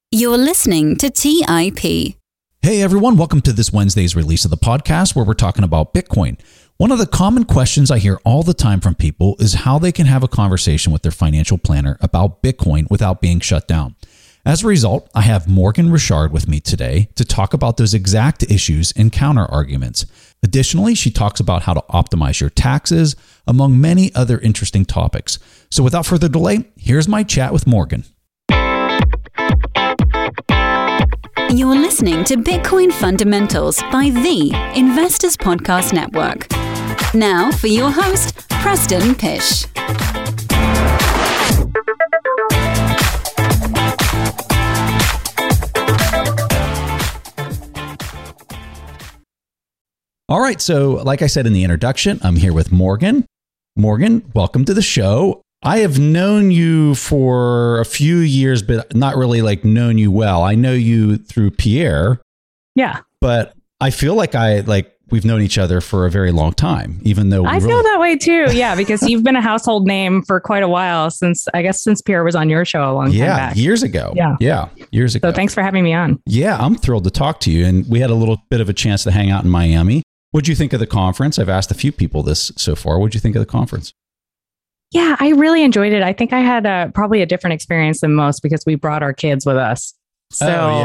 You're listening to TIP. Hey everyone, welcome to this Wednesday's release of the podcast where we're talking about Bitcoin. One of the common questions I hear all the time from people is how they can have a conversation with their financial planner about Bitcoin without being shut down. As a result, I have Morgan Richard with me today to talk about those exact issues and counter arguments. Additionally, she talks about how to optimize your taxes, among many other interesting topics. So without further delay, here's my chat with Morgan. You're listening to Bitcoin Fundamentals by the Investors Podcast Network. Now for your host, Preston Pysh. All right, so like I said in the introduction, I'm here with Morgan. Morgan, welcome to the show. I have known you for a few years, but not really known you well. I know you through Pierre. Yeah. But I feel like we've known each other for a very long time, even though I feel that way too. Yeah, because you've been a household name for quite a while since Pierre was on your show a long time back. Years ago. Yeah, years ago. So thanks for having me on. Yeah, I'm thrilled to talk to you. And we had a little bit of a chance to hang out in Miami. What'd you think of the conference? I've asked a few people this so far. What'd you think of the conference? Yeah, I really enjoyed it. I think I had probably a different experience than most because we brought our kids with us. So,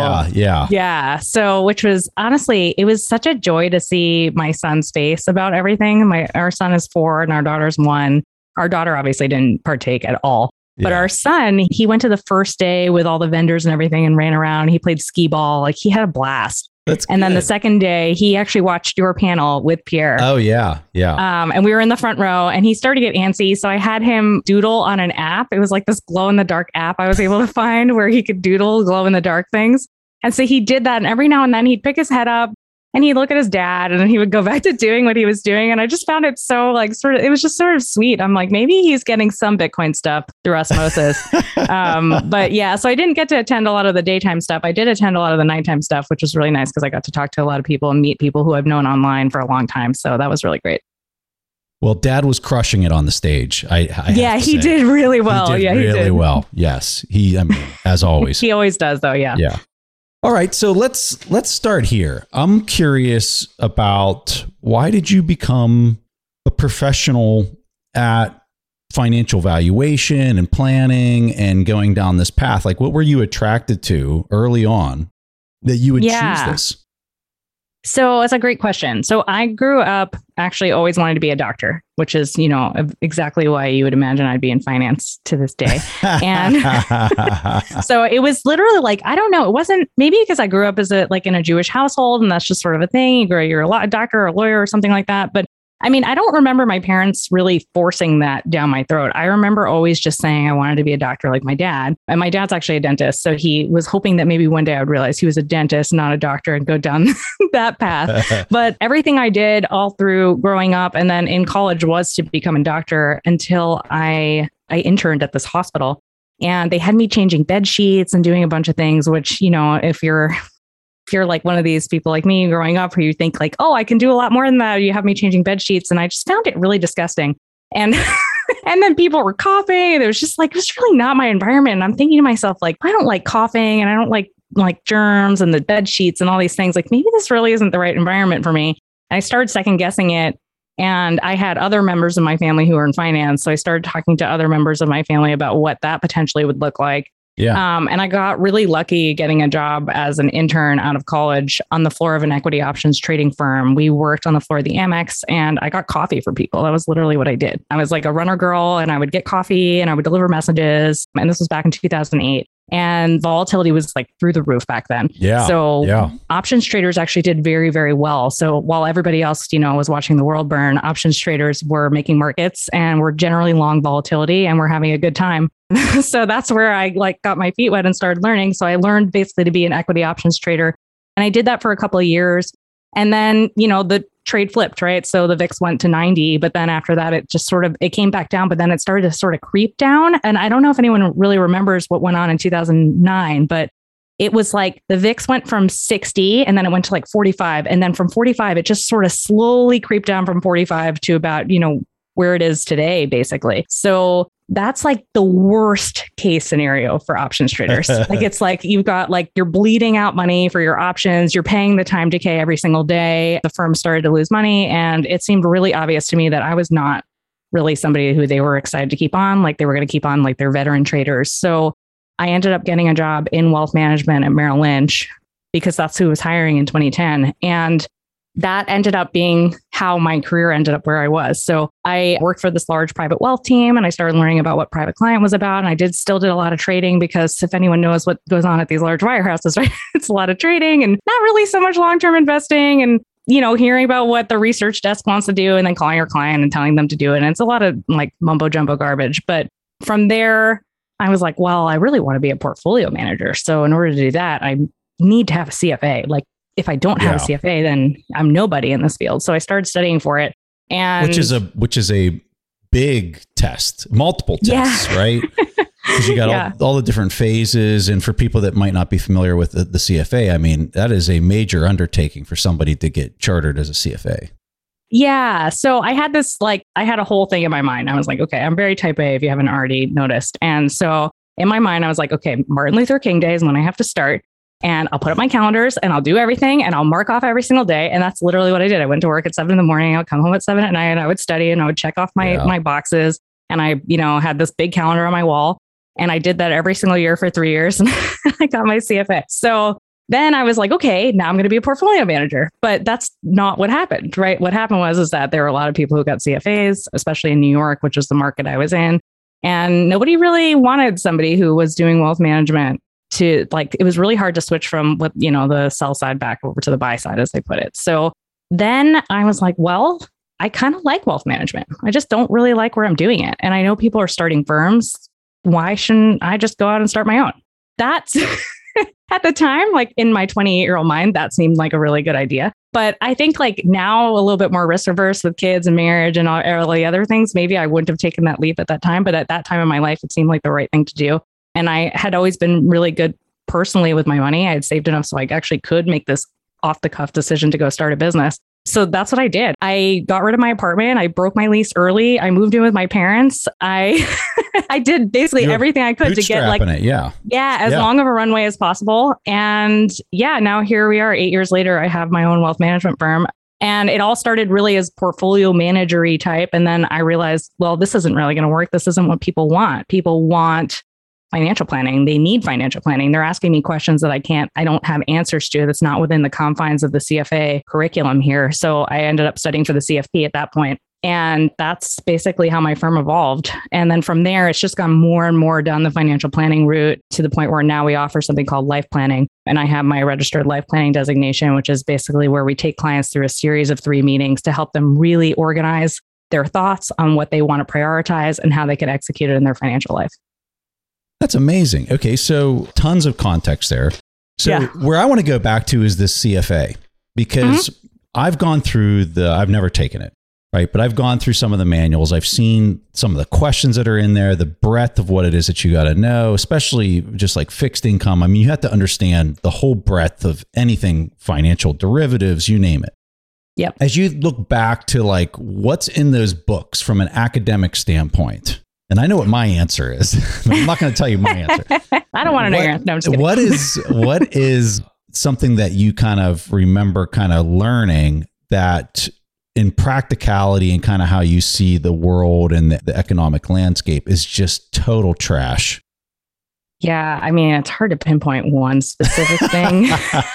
Yeah. So, which was honestly, it was such a joy to see my son's face about everything. Our son is 4 and our daughter's 1. Our daughter obviously didn't partake at all. But our son, he went to the first day with all the vendors and everything and ran around. He played skee ball. He had a blast. And then the second day, he actually watched your panel with Pierre. Oh, yeah. Yeah. And we were in the front row and he started to get antsy. So I had him doodle on an app. It was like this glow in the dark app I was able to find where he could doodle glow in the dark things. And so he did that. And every now and then he'd pick his head up and he'd look at his dad and then he would go back to doing what he was doing. And I just found it so it was just sort of sweet. I'm like, maybe he's getting some Bitcoin stuff through osmosis. But yeah, so I didn't get to attend a lot of the daytime stuff. I did attend a lot of the nighttime stuff, which was really nice because I got to talk to a lot of people and meet people who I've known online for a long time. So that was really great. Well, Dad was crushing it on the stage. He did really well. He did really well. Yes. As always. He always does though. Yeah. Yeah. All right, so let's start here. I'm curious about why did you become a professional at financial valuation and planning and going down this path? What were you attracted to early on that you would choose this? So it's a great question. So I grew up actually always wanted to be a doctor, which is, exactly why you would imagine I'd be in finance to this day. And so it was literally I don't know, it wasn't maybe because I grew up as in a Jewish household and that's just sort of a thing. You're a doctor or a lawyer or something like that. But I don't remember my parents really forcing that down my throat. I remember always just saying I wanted to be a doctor like my dad. And my dad's actually a dentist. So he was hoping that maybe one day I would realize he was a dentist, not a doctor, and go down that path. But everything I did all through growing up and then in college was to become a doctor until I interned at this hospital. And they had me changing bed sheets and doing a bunch of things, which, if you're one of these people like me growing up where you think oh, I can do a lot more than that. You have me changing bed sheets. And I just found it really disgusting. And and then people were coughing. It was just it was really not my environment. And I'm thinking to myself, I don't like coughing and I don't like germs and the bed sheets and all these things. Maybe this really isn't the right environment for me. And I started second guessing it. And I had other members of my family who were in finance. So I started talking to other members of my family about what that potentially would look like. Yeah. And I got really lucky getting a job as an intern out of college on the floor of an equity options trading firm. We worked on the floor of the Amex and I got coffee for people. That was literally what I did. I was a runner girl and I would get coffee and I would deliver messages. And this was back in 2008. And volatility was through the roof back then. Yeah. So options traders actually did very, very well. So while everybody else, was watching the world burn, options traders were making markets and were generally long volatility and were having a good time. So that's where I got my feet wet and started learning. So I learned basically to be an equity options trader. And I did that for a couple of years. And then, the trade flipped, right? So the VIX went to 90, but then after that, it just it came back down, but then it started to sort of creep down. And I don't know if anyone really remembers what went on in 2009, but it was the VIX went from 60 and then it went to 45. And then from 45, it just sort of slowly creeped down from 45 to about, where it is today, basically. So that's like the worst case scenario for options traders. Like it's like you've got like you're bleeding out money for your options. You're paying the time decay every single day. The firm started to lose money. And it seemed really obvious to me that I was not really somebody who they were excited to keep on. Like they were going to keep on like their veteran traders. So I ended up getting a job in wealth management at Merrill Lynch because that's who was hiring in 2010. And that ended up being how my career ended up where I was. So I worked for this large private wealth team and I started learning about what private client was about. And I still did a lot of trading because if anyone knows what goes on at these large wirehouses, right, it's a lot of trading and not really so much long-term investing and, you know, hearing about what the research desk wants to do and then calling your client and telling them to do it. And it's a lot of like mumbo jumbo garbage. But from there, I was like, well, I really want to be a portfolio manager. So in order to do that, I need to have a CFA. Like, if I don't have a CFA, then I'm nobody in this field. So I started studying for it. And which is a big test, multiple tests, right? Because you got all the different phases. And for people that might not be familiar with the CFA, I mean, that is a major undertaking for somebody to get chartered as a CFA. Yeah. So I had a whole thing in my mind. I was like, okay, I'm very type A if you haven't already noticed. And so in my mind, I was like, okay, Martin Luther King Day is when I have to start. And I'll put up my calendars and I'll do everything and I'll mark off every single day. And that's literally what I did. I went to work at 7 a.m. I would come home at 7 p.m. and I would study and I would check off my boxes. And I, had this big calendar on my wall and I did that every single year for 3 years and I got my CFA. So then I was like, okay, now I'm going to be a portfolio manager, but that's not what happened, right? What happened was that there were a lot of people who got CFAs, especially in New York, which was the market I was in. And nobody really wanted somebody who was doing wealth management to it was really hard to switch from the sell side back over to the buy side, as they put it. So then I was like, well, I kind of like wealth management. I just don't really like where I'm doing it. And I know people are starting firms. Why shouldn't I just go out and start my own? That's at the time, like in my 28-year-old mind, that seemed like a really good idea. But I think like now a little bit more risk averse with kids and marriage and all the other things, maybe I wouldn't have taken that leap at that time. But at that time in my life, it seemed like the right thing to do. And I had always been really good personally with my money. I had saved enough so I actually could make this off the cuff decision to go start a business. So that's what I did. I got rid of my apartment. I broke my lease early. I moved in with my parents. I did basically everything I could to get as long of a runway as possible. And now here we are 8 years later. I have my own wealth management firm. And it all started really as portfolio managery type. And then I realized, well, this isn't really going to work. This isn't what people want. People want financial planning. They need financial planning. They're asking me questions that I don't have answers to. That's not within the confines of the CFA curriculum here. So I ended up studying for the CFP at that point. And that's basically how my firm evolved. And then from there, it's just gone more and more down the financial planning route to the point where now we offer something called life planning. And I have my registered life planning designation, which is basically where we take clients through a series of 3 meetings to help them really organize their thoughts on what they want to prioritize and how they can execute it in their financial life. That's amazing. Okay, so tons of context there. So where I want to go back to is this CFA, because I've gone through I've never taken it, right? But I've gone through some of the manuals. I've seen some of the questions that are in there, the breadth of what it is that you got to know, especially just like fixed income. I mean, you have to understand the whole breadth of anything, financial derivatives, you name it. Yep. As you look back to like what's in those books from an academic standpoint, and I know what my answer is. I'm not going to tell you my answer. I don't want to know your answer. No, I'm just kidding. What is something that you kind of remember kind of learning that in practicality and kind of how you see the world and the economic landscape is just total trash? Yeah. I mean, it's hard to pinpoint one specific thing.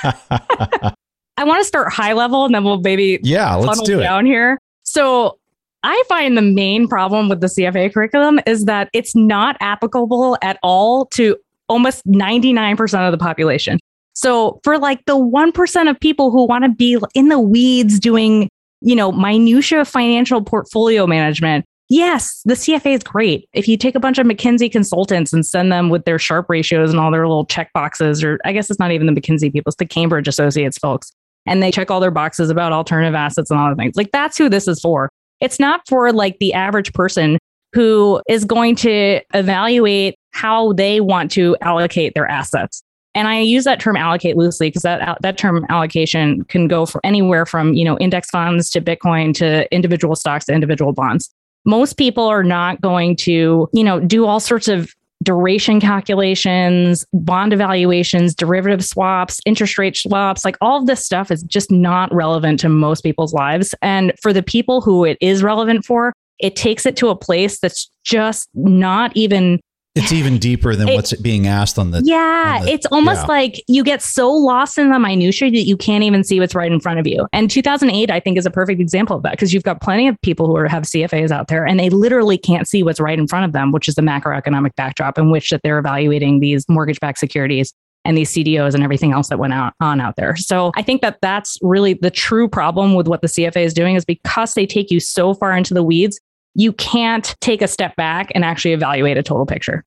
I want to start high level and then we'll maybe let's do it down here. So I find the main problem with the CFA curriculum is that it's not applicable at all to almost 99% of the population. So for like the 1% of people who want to be in the weeds doing, minutia financial portfolio management, yes, the CFA is great. If you take a bunch of McKinsey consultants and send them with their Sharpe ratios and all their little check boxes, or I guess it's not even the McKinsey people, it's the Cambridge Associates folks, and they check all their boxes about alternative assets and all the things. Like that's who this is for. It's not for like the average person who is going to evaluate how they want to allocate their assets. And I use that term allocate loosely because that term allocation can go for anywhere from, index funds to Bitcoin to individual stocks to individual bonds. Most people are not going to, do all sorts of duration calculations, bond evaluations, derivative swaps, interest rate swaps. Like all of this stuff is just not relevant to most people's lives. And for the people who it is relevant for, it takes it to a place that's just not even... It's even deeper than what's being asked on the... Yeah, it's almost like you get so lost in the minutia that you can't even see what's right in front of you. And 2008, I think, is a perfect example of that, because you've got plenty of people who have CFAs out there and they literally can't see what's right in front of them, which is the macroeconomic backdrop in which that they're evaluating these mortgage-backed securities and these CDOs and everything else that went on out there. So I think that that's really the true problem with what the CFA is doing, is because they take you so far into the weeds, you can't take a step back and actually evaluate a total picture.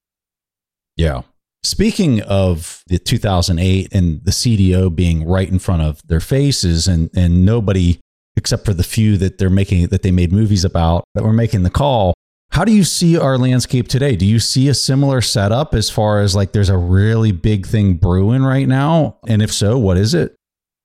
Yeah. Speaking of the 2008 and the CDO being right in front of their faces, and nobody except for the few that they made movies about that were making the call, how do you see our landscape today? Do you see a similar setup as far as like there's a really big thing brewing right now? And if so, what is it?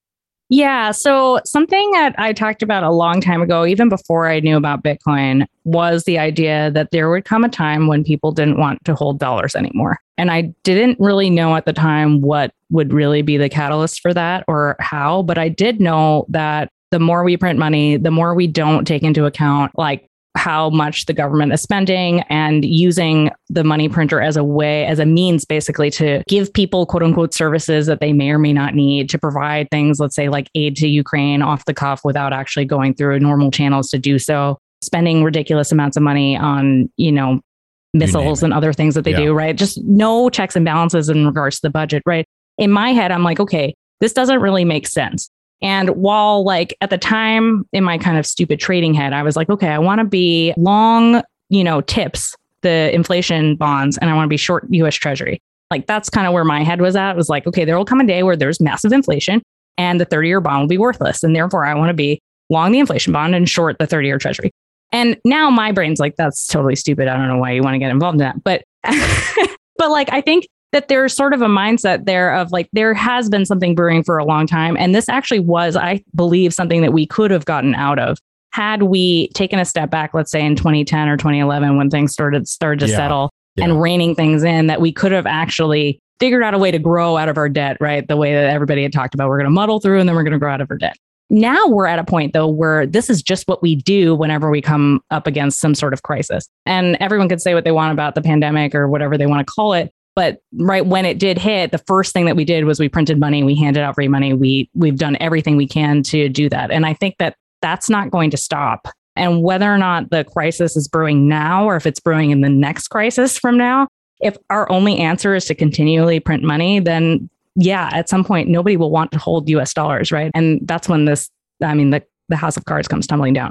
Yeah. So something that I talked about a long time ago, even before I knew about Bitcoin, was the idea that there would come a time when people didn't want to hold dollars anymore. And I didn't really know at the time what would really be the catalyst for that or how, but I did know that the more we print money, the more we don't take into account like how much the government is spending and using the money printer as a means basically to give people quote unquote services that they may or may not need, to provide things, let's say like aid to Ukraine off the cuff without actually going through normal channels to do so, spending ridiculous amounts of money on, missiles and other things that they do, right? Just no checks and balances in regards to the budget, right? In my head, I'm like, okay, this doesn't really make sense. And while like at the time in my kind of stupid trading head, I was like, okay, I want to be long, TIPS, the inflation bonds, and I want to be short US Treasury. Like that's kind of where my head was at. It was like, okay, there will come a day where there's massive inflation and the 30-year bond will be worthless. And therefore I want to be long the inflation bond and short the 30-year Treasury. And now my brain's like, that's totally stupid. I don't know why you want to get involved in that. But, but like, I think that there's sort of a mindset there of like, there has been something brewing for a long time. And this actually was, I believe, something that we could have gotten out of had we taken a step back, let's say in 2010 or 2011, when things started to settle and reining things in, that we could have actually figured out a way to grow out of our debt, right? The way that everybody had talked about, we're going to muddle through and then we're going to grow out of our debt. Now we're at a point, though, where this is just what we do whenever we come up against some sort of crisis. And everyone could say what they want about the pandemic or whatever they want to call it. But right when it did hit, the first thing that we did was we printed money. We handed out free money. We've done everything we can to do that. And I think that that's not going to stop. And whether or not the crisis is brewing now or if it's brewing in the next crisis from now, if our only answer is to continually print money, then yeah, at some point, nobody will want to hold US dollars, right? And that's when the house of cards comes tumbling down.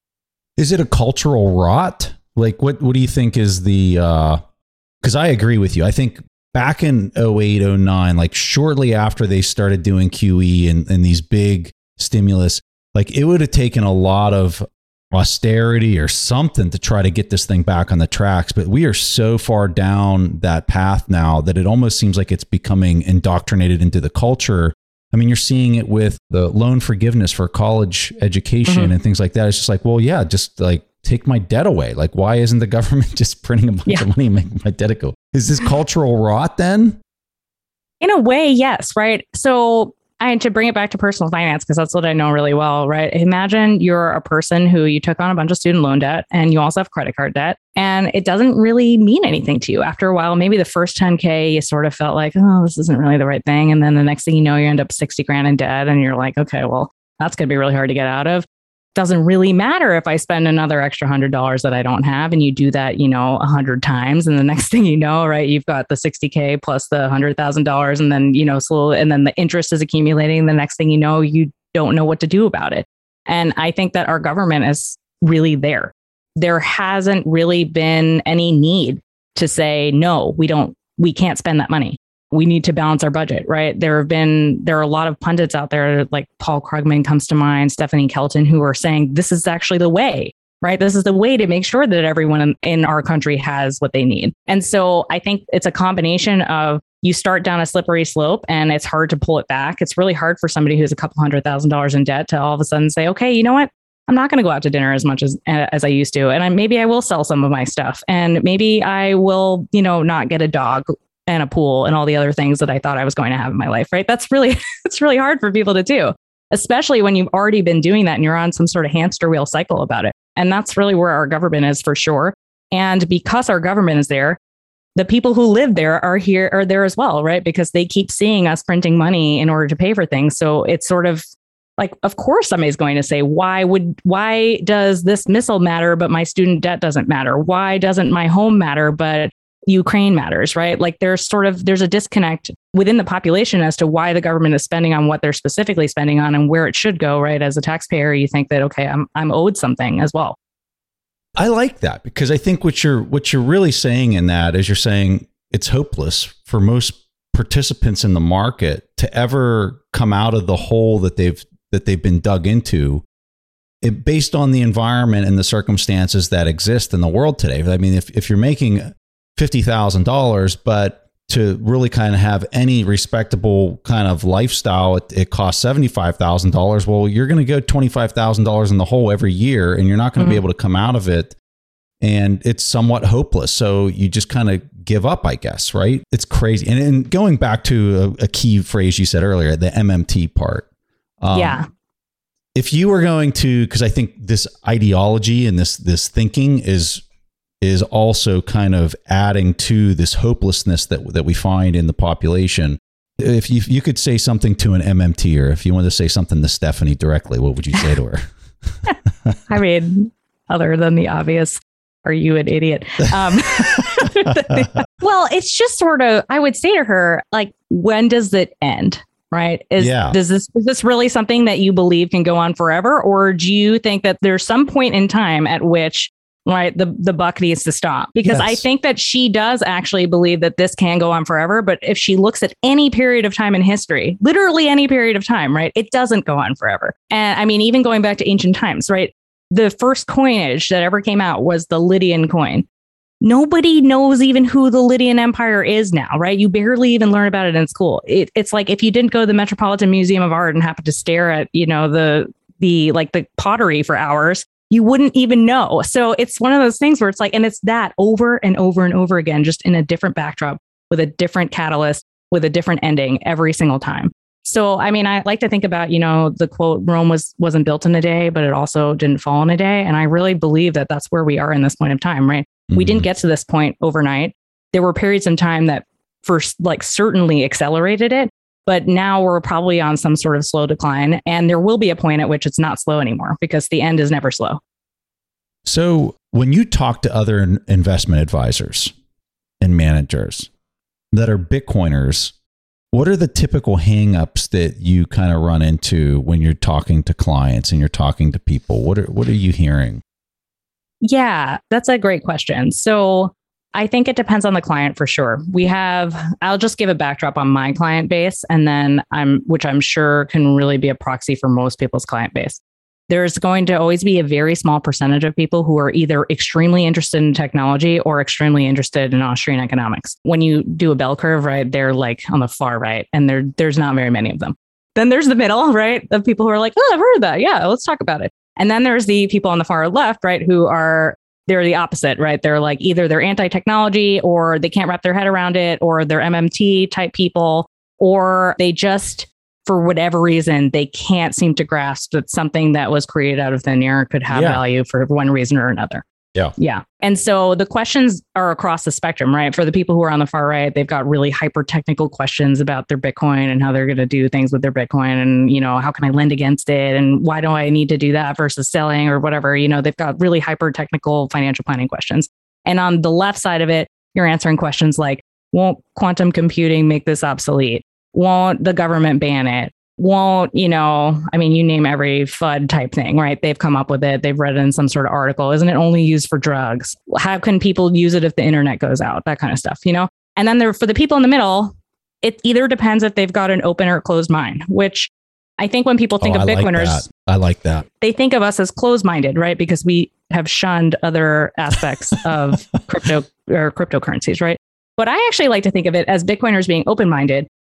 Is it a cultural rot? Like, what do you think is the, because I agree with you. I think back in 08, 09, like shortly after they started doing QE and these big stimulus, like it would have taken a lot of austerity or something to try to get this thing back on the tracks. But we are so far down that path now that it almost seems like it's becoming indoctrinated into the culture. I mean, you're seeing it with the loan forgiveness for college education and things like that. It's just like, well, yeah, just like take my debt away. Like, why isn't the government just printing a bunch of money and making my debt go? Is this cultural rot then? In a way, yes, right? So to bring it back to personal finance, because that's what I know really well, right? Imagine you're a person who you took on a bunch of student loan debt and you also have credit card debt, and it doesn't really mean anything to you. After a while, maybe the first 10K, you sort of felt like, oh, this isn't really the right thing. And then the next thing you know, you end up 60 grand in debt and you're like, okay, well, that's going to be really hard to get out of. Doesn't really matter if I spend another extra $100 that I don't have, and you do that, 100 times. And the next thing you know, right, you've got the 60K plus the $100,000. And then, slowly, and then the interest is accumulating. The next thing you know, you don't know what to do about it. And I think that our government is really there. There hasn't really been any need to say, no, we can't spend that money. We need to balance our budget, right? There are a lot of pundits out there, like Paul Krugman comes to mind, Stephanie Kelton, who are saying this is actually the way, right? This is the way to make sure that everyone in our country has what they need. And so I think it's a combination of you start down a slippery slope and it's hard to pull it back. It's really hard for somebody who's a couple $100,000 in debt to all of a sudden say, okay, you know what? I'm not going to go out to dinner as much as I used to. And maybe I will sell some of my stuff, and maybe I will, not get a dog and a pool and all the other things that I thought I was going to have in my life, right? That's really, it's really hard for people to do, especially when you've already been doing that and you're on some sort of hamster wheel cycle about it. And that's really where our government is, for sure. And because our government is there, the people who live there are there as well, right? Because they keep seeing us printing money in order to pay for things. So it's sort of like, of course, somebody's going to say, why does this missile matter, but my student debt doesn't matter? Why doesn't my home matter, but Ukraine matters, right? Like there's a disconnect within the population as to why the government is spending on what they're specifically spending on and where it should go, right? As a taxpayer, you think that, okay, I'm owed something as well. I like that, because I think what you're really saying in that is you're saying it's hopeless for most participants in the market to ever come out of the hole that they've been dug into, based on the environment and the circumstances that exist in the world today. I mean, if you're making $50,000, but to really kind of have any respectable kind of lifestyle, it costs $75,000. Well, you're going to go $25,000 in the hole every year, and you're not going to be able to come out of it. And it's somewhat hopeless. So you just kind of give up, I guess, right? It's crazy. And going back to a key phrase you said earlier, the MMT part. Yeah. If you were going to, because I think this ideology and this thinking is also kind of adding to this hopelessness that we find in the population. If you could say something to an MMT, or if you wanted to say something to Stephanie directly, what would you say to her? I mean, other than the obvious, are you an idiot? Well, it's just sort of, I would say to her, like, when does it end? Right? Is this really something that you believe can go on forever? Or do you think that there's some point in time at which, right, the buck needs to stop? Because I think that she does actually believe that this can go on forever. But if she looks at any period of time in history, literally any period of time, right, it doesn't go on forever. And I mean, even going back to ancient times, right, the first coinage that ever came out was the Lydian coin. Nobody knows even who the Lydian Empire is now, right? You barely even learn about it in school. It's like if you didn't go to the Metropolitan Museum of Art and happen to stare at, the pottery for hours, you wouldn't even know. So it's one of those things where it's like, and it's that over and over and over again, just in a different backdrop, with a different catalyst, with a different ending every single time. So, I mean, I like to think about, the quote, Rome wasn't built in a day, but it also didn't fall in a day. And I really believe that that's where we are in this point of time, right? Mm-hmm. We didn't get to this point overnight. There were periods in time that first, certainly accelerated it, but now we're probably on some sort of slow decline. And there will be a point at which it's not slow anymore, because the end is never slow. So when you talk to other investment advisors and managers that are Bitcoiners, what are the typical hangups that you kind of run into when you're talking to clients and you're talking to people? What are you hearing? Yeah, that's a great question. So I think it depends on the client for sure. I'll just give a backdrop on my client base, and then which I'm sure can really be a proxy for most people's client base. There's going to always be a very small percentage of people who are either extremely interested in technology or extremely interested in Austrian economics. When you do a bell curve, right, they're like on the far right, and there's not very many of them. Then there's the middle, right, of people who are like, oh, I've heard of that. Yeah, let's talk about it. And then there's the people on the far left, right, they're the opposite, right? They're like either they're anti-technology, or they can't wrap their head around it, or they're MMT type people, or they just, for whatever reason, they can't seem to grasp that something that was created out of thin air could have value for one reason or another. Yeah. And so the questions are across the spectrum, right? For the people who are on the far right, they've got really hyper technical questions about their Bitcoin and how they're going to do things with their Bitcoin, and, how can I lend against it? And why do I need to do that versus selling or whatever? They've got really hyper technical financial planning questions. And on the left side of it, you're answering questions like, won't quantum computing make this obsolete? Won't the government ban it? Won't, you name every FUD type thing, right? They've come up with it. They've read it in some sort of article. Isn't it only used for drugs? How can people use it if the internet goes out? That kind of stuff, And then for the people in the middle, it either depends if they've got an open or closed mind, which I think when people think of Bitcoiners, I like that. They think of us as closed-minded, right? Because we have shunned other aspects of crypto or cryptocurrencies, right? But I actually like to think of it as Bitcoiners being open-minded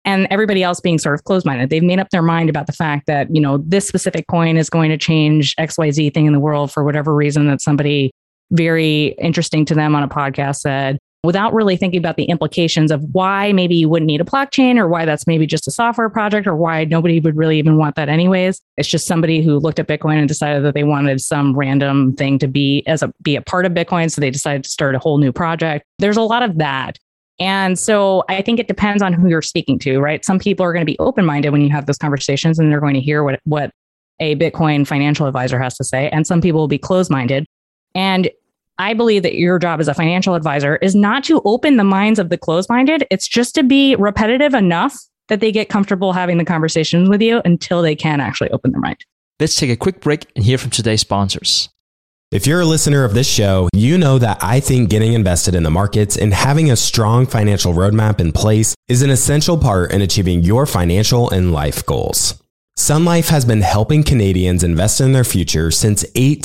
and everybody else being sort of closed-minded. They've made up their mind about the fact that, this specific coin is going to change XYZ thing in the world for whatever reason that somebody very interesting to them on a podcast said, without really thinking about the implications of why maybe you wouldn't need a blockchain, or why that's maybe just a software project, or why nobody would really even want that anyways. It's just somebody who looked at Bitcoin and decided that they wanted some random thing to be a part of Bitcoin. So they decided to start a whole new project. There's a lot of that. And so I think it depends on who you're speaking to, right? Some people are going to be open-minded when you have those conversations, and they're going to hear what a Bitcoin financial advisor has to say. And some people will be closed-minded. And I believe that your job as a financial advisor is not to open the minds of the closed-minded. It's just to be repetitive enough that they get comfortable having the conversations with you until they can actually open their mind. Let's take a quick break and hear from today's sponsors. If you're a listener of this show, you know that I think getting invested in the markets and having a strong financial roadmap in place is an essential part in achieving your financial and life goals. Sun Life has been helping Canadians invest in their future since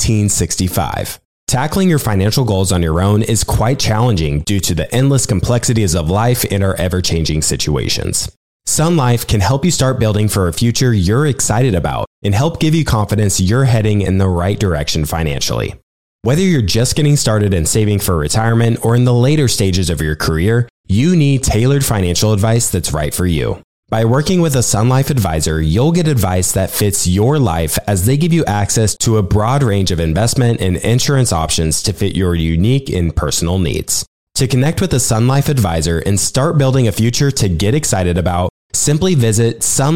1865. Tackling your financial goals on your own is quite challenging due to the endless complexities of life and our ever-changing situations. Sun Life can help you start building for a future you're excited about and help give you confidence you're heading in the right direction financially. Whether you're just getting started and saving for retirement or in the later stages of your career, you need tailored financial advice that's right for you. By working with a Sun Life advisor, you'll get advice that fits your life as they give you access to a broad range of investment and insurance options to fit your unique and personal needs. To connect with a Sun Life advisor and start building a future to get excited about, simply visit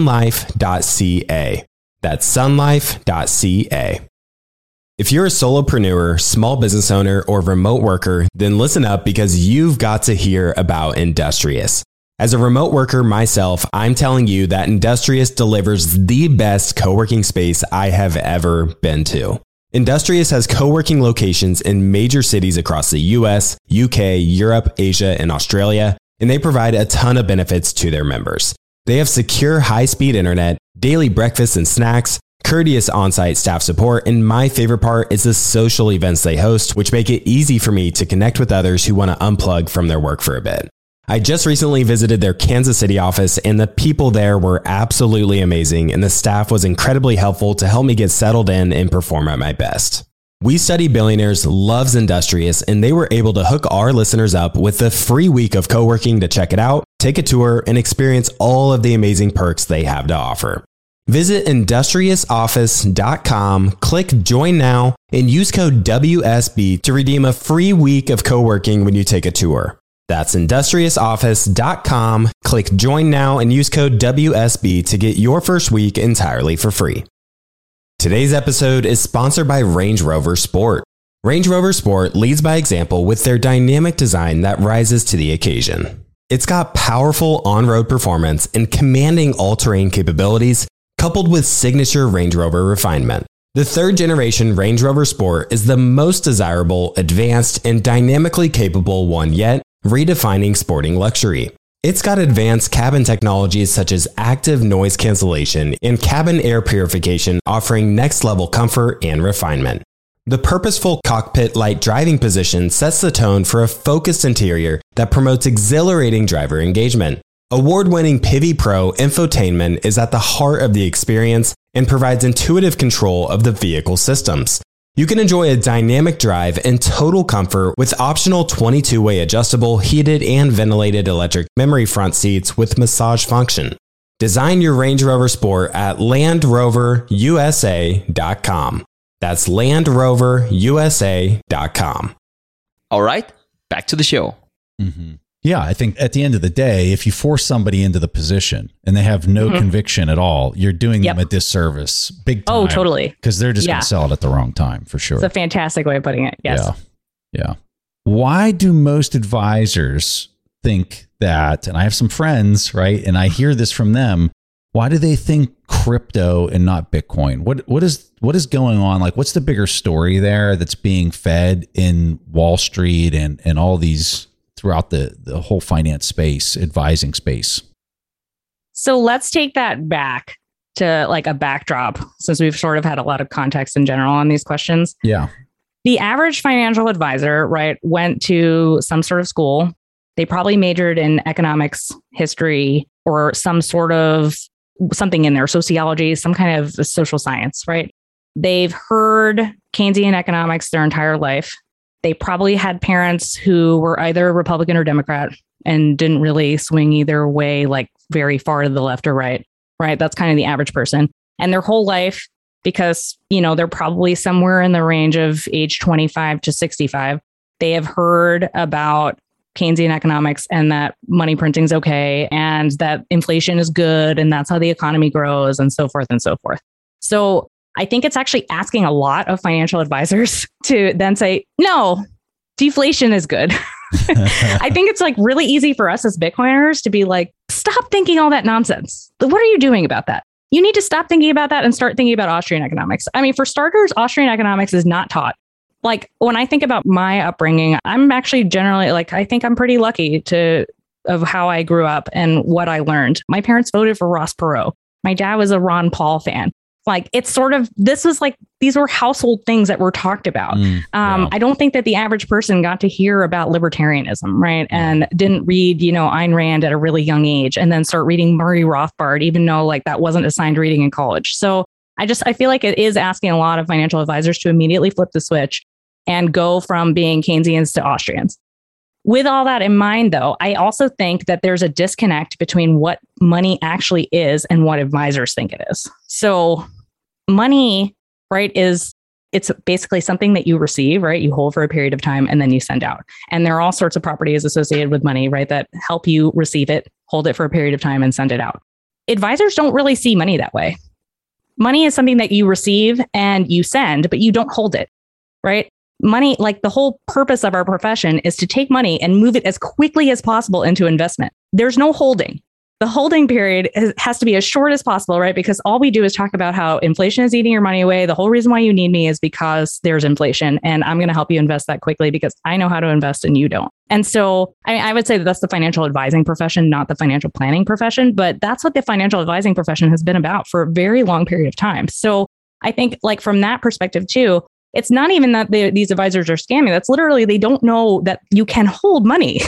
sunlife.ca. That's sunlife.ca. If you're a solopreneur, small business owner, or remote worker, then listen up because you've got to hear about Industrious. As a remote worker myself, I'm telling you that Industrious delivers the best co-working space I have ever been to. Industrious has co-working locations in major cities across the US, UK, Europe, Asia, and Australia, and they provide a ton of benefits to their members. They have secure high-speed internet, daily breakfasts and snacks, courteous on-site staff support, and my favorite part is the social events they host, which make it easy for me to connect with others who want to unplug from their work for a bit. I just recently visited their Kansas City office, and the people there were absolutely amazing, and the staff was incredibly helpful to help me get settled in and perform at my best. We Study Billionaires loves Industrious, and they were able to hook our listeners up with a free week of co-working to check it out, take a tour, and experience all of the amazing perks they have to offer. Visit industriousoffice.com, click Join Now, and use code WSB to redeem a free week of co-working when you take a tour. That's industriousoffice.com, click Join Now, and use code WSB to get your first week entirely for free. Today's episode is sponsored by Range Rover Sport. Range Rover Sport leads by example with their dynamic design that rises to the occasion. It's got powerful on-road performance and commanding all-terrain capabilities, coupled with signature Range Rover refinement. The third generation Range Rover Sport is the most desirable, advanced, and dynamically capable one yet, redefining sporting luxury. It's got advanced cabin technologies such as active noise cancellation and cabin air purification, offering next-level comfort and refinement. The purposeful cockpit-like driving position sets the tone for a focused interior that promotes exhilarating driver engagement. Award-winning Pivi Pro infotainment is at the heart of the experience and provides intuitive control of the vehicle systems. You can enjoy a dynamic drive and total comfort with optional 22-way adjustable, heated, and ventilated electric memory front seats with massage function. Design your Range Rover Sport at LandRoverUSA.com. That's LandRoverUSA.com. All right, back to the show. Mm-hmm. Yeah, I think at the end of the day, if you force somebody into the position and they have no conviction at all, you're doing them a disservice big time. Oh, totally. Because they're just going to sell it at the wrong time, for sure. It's a fantastic way of putting it. Yes. Yeah. Why do most advisors think that, and I have some friends, right, and I hear this from them, why do they think crypto and not Bitcoin? What is going on? Like, what's the bigger story there that's being fed in Wall Street and all these throughout the whole finance space, advising space? So let's take that back to like a backdrop, since we've sort of had a lot of context in general on these questions. Yeah. The average financial advisor, right, went to some sort of school. They probably majored in economics, history, or some sort of something in there, sociology, some kind of social science, right? They've heard Keynesian economics their entire life. They probably had parents who were either Republican or Democrat and didn't really swing either way, like very far to the left or right, right? That's kind of the average person. And their whole life, because, they're probably somewhere in the range of age 25 to 65, they have heard about Keynesian economics and that money printing is okay and that inflation is good and that's how the economy grows and so forth and so forth. So I think it's actually asking a lot of financial advisors to then say, no, deflation is good. I think it's like really easy for us as Bitcoiners to be like, stop thinking all that nonsense. What are you doing about that? You need to stop thinking about that and start thinking about Austrian economics. I mean, for starters, Austrian economics is not taught. Like when I think about my upbringing, I'm actually generally I think I'm pretty lucky of how I grew up and what I learned. My parents voted for Ross Perot. My dad was a Ron Paul fan. Like it's sort of, these were household things that were talked about. I don't think that the average person got to hear about libertarianism, right? And didn't read, Ayn Rand at a really young age and then start reading Murray Rothbard, even though that wasn't assigned reading in college. So I feel like it is asking a lot of financial advisors to immediately flip the switch and go from being Keynesians to Austrians. With all that in mind, though, I also think that there's a disconnect between what money actually is and what advisors think it is. So money, right, it's basically something that you receive, right? You hold for a period of time and then you send out. And there are all sorts of properties associated with money, right, that help you receive it, hold it for a period of time and send it out. Advisors don't really see money that way. Money is something that you receive and you send, but you don't hold it, right? Money, like the whole purpose of our profession is to take money and move it as quickly as possible into investment. There's no holding. The holding period has to be as short as possible, right? Because all we do is talk about how inflation is eating your money away. The whole reason why you need me is because there's inflation and I'm going to help you invest that quickly because I know how to invest and you don't. And so I would say that that's the financial advising profession, not the financial planning profession, but that's what the financial advising profession has been about for a very long period of time. So I think from that perspective too, it's not even that these advisors are scamming. That's literally, they don't know that you can hold money.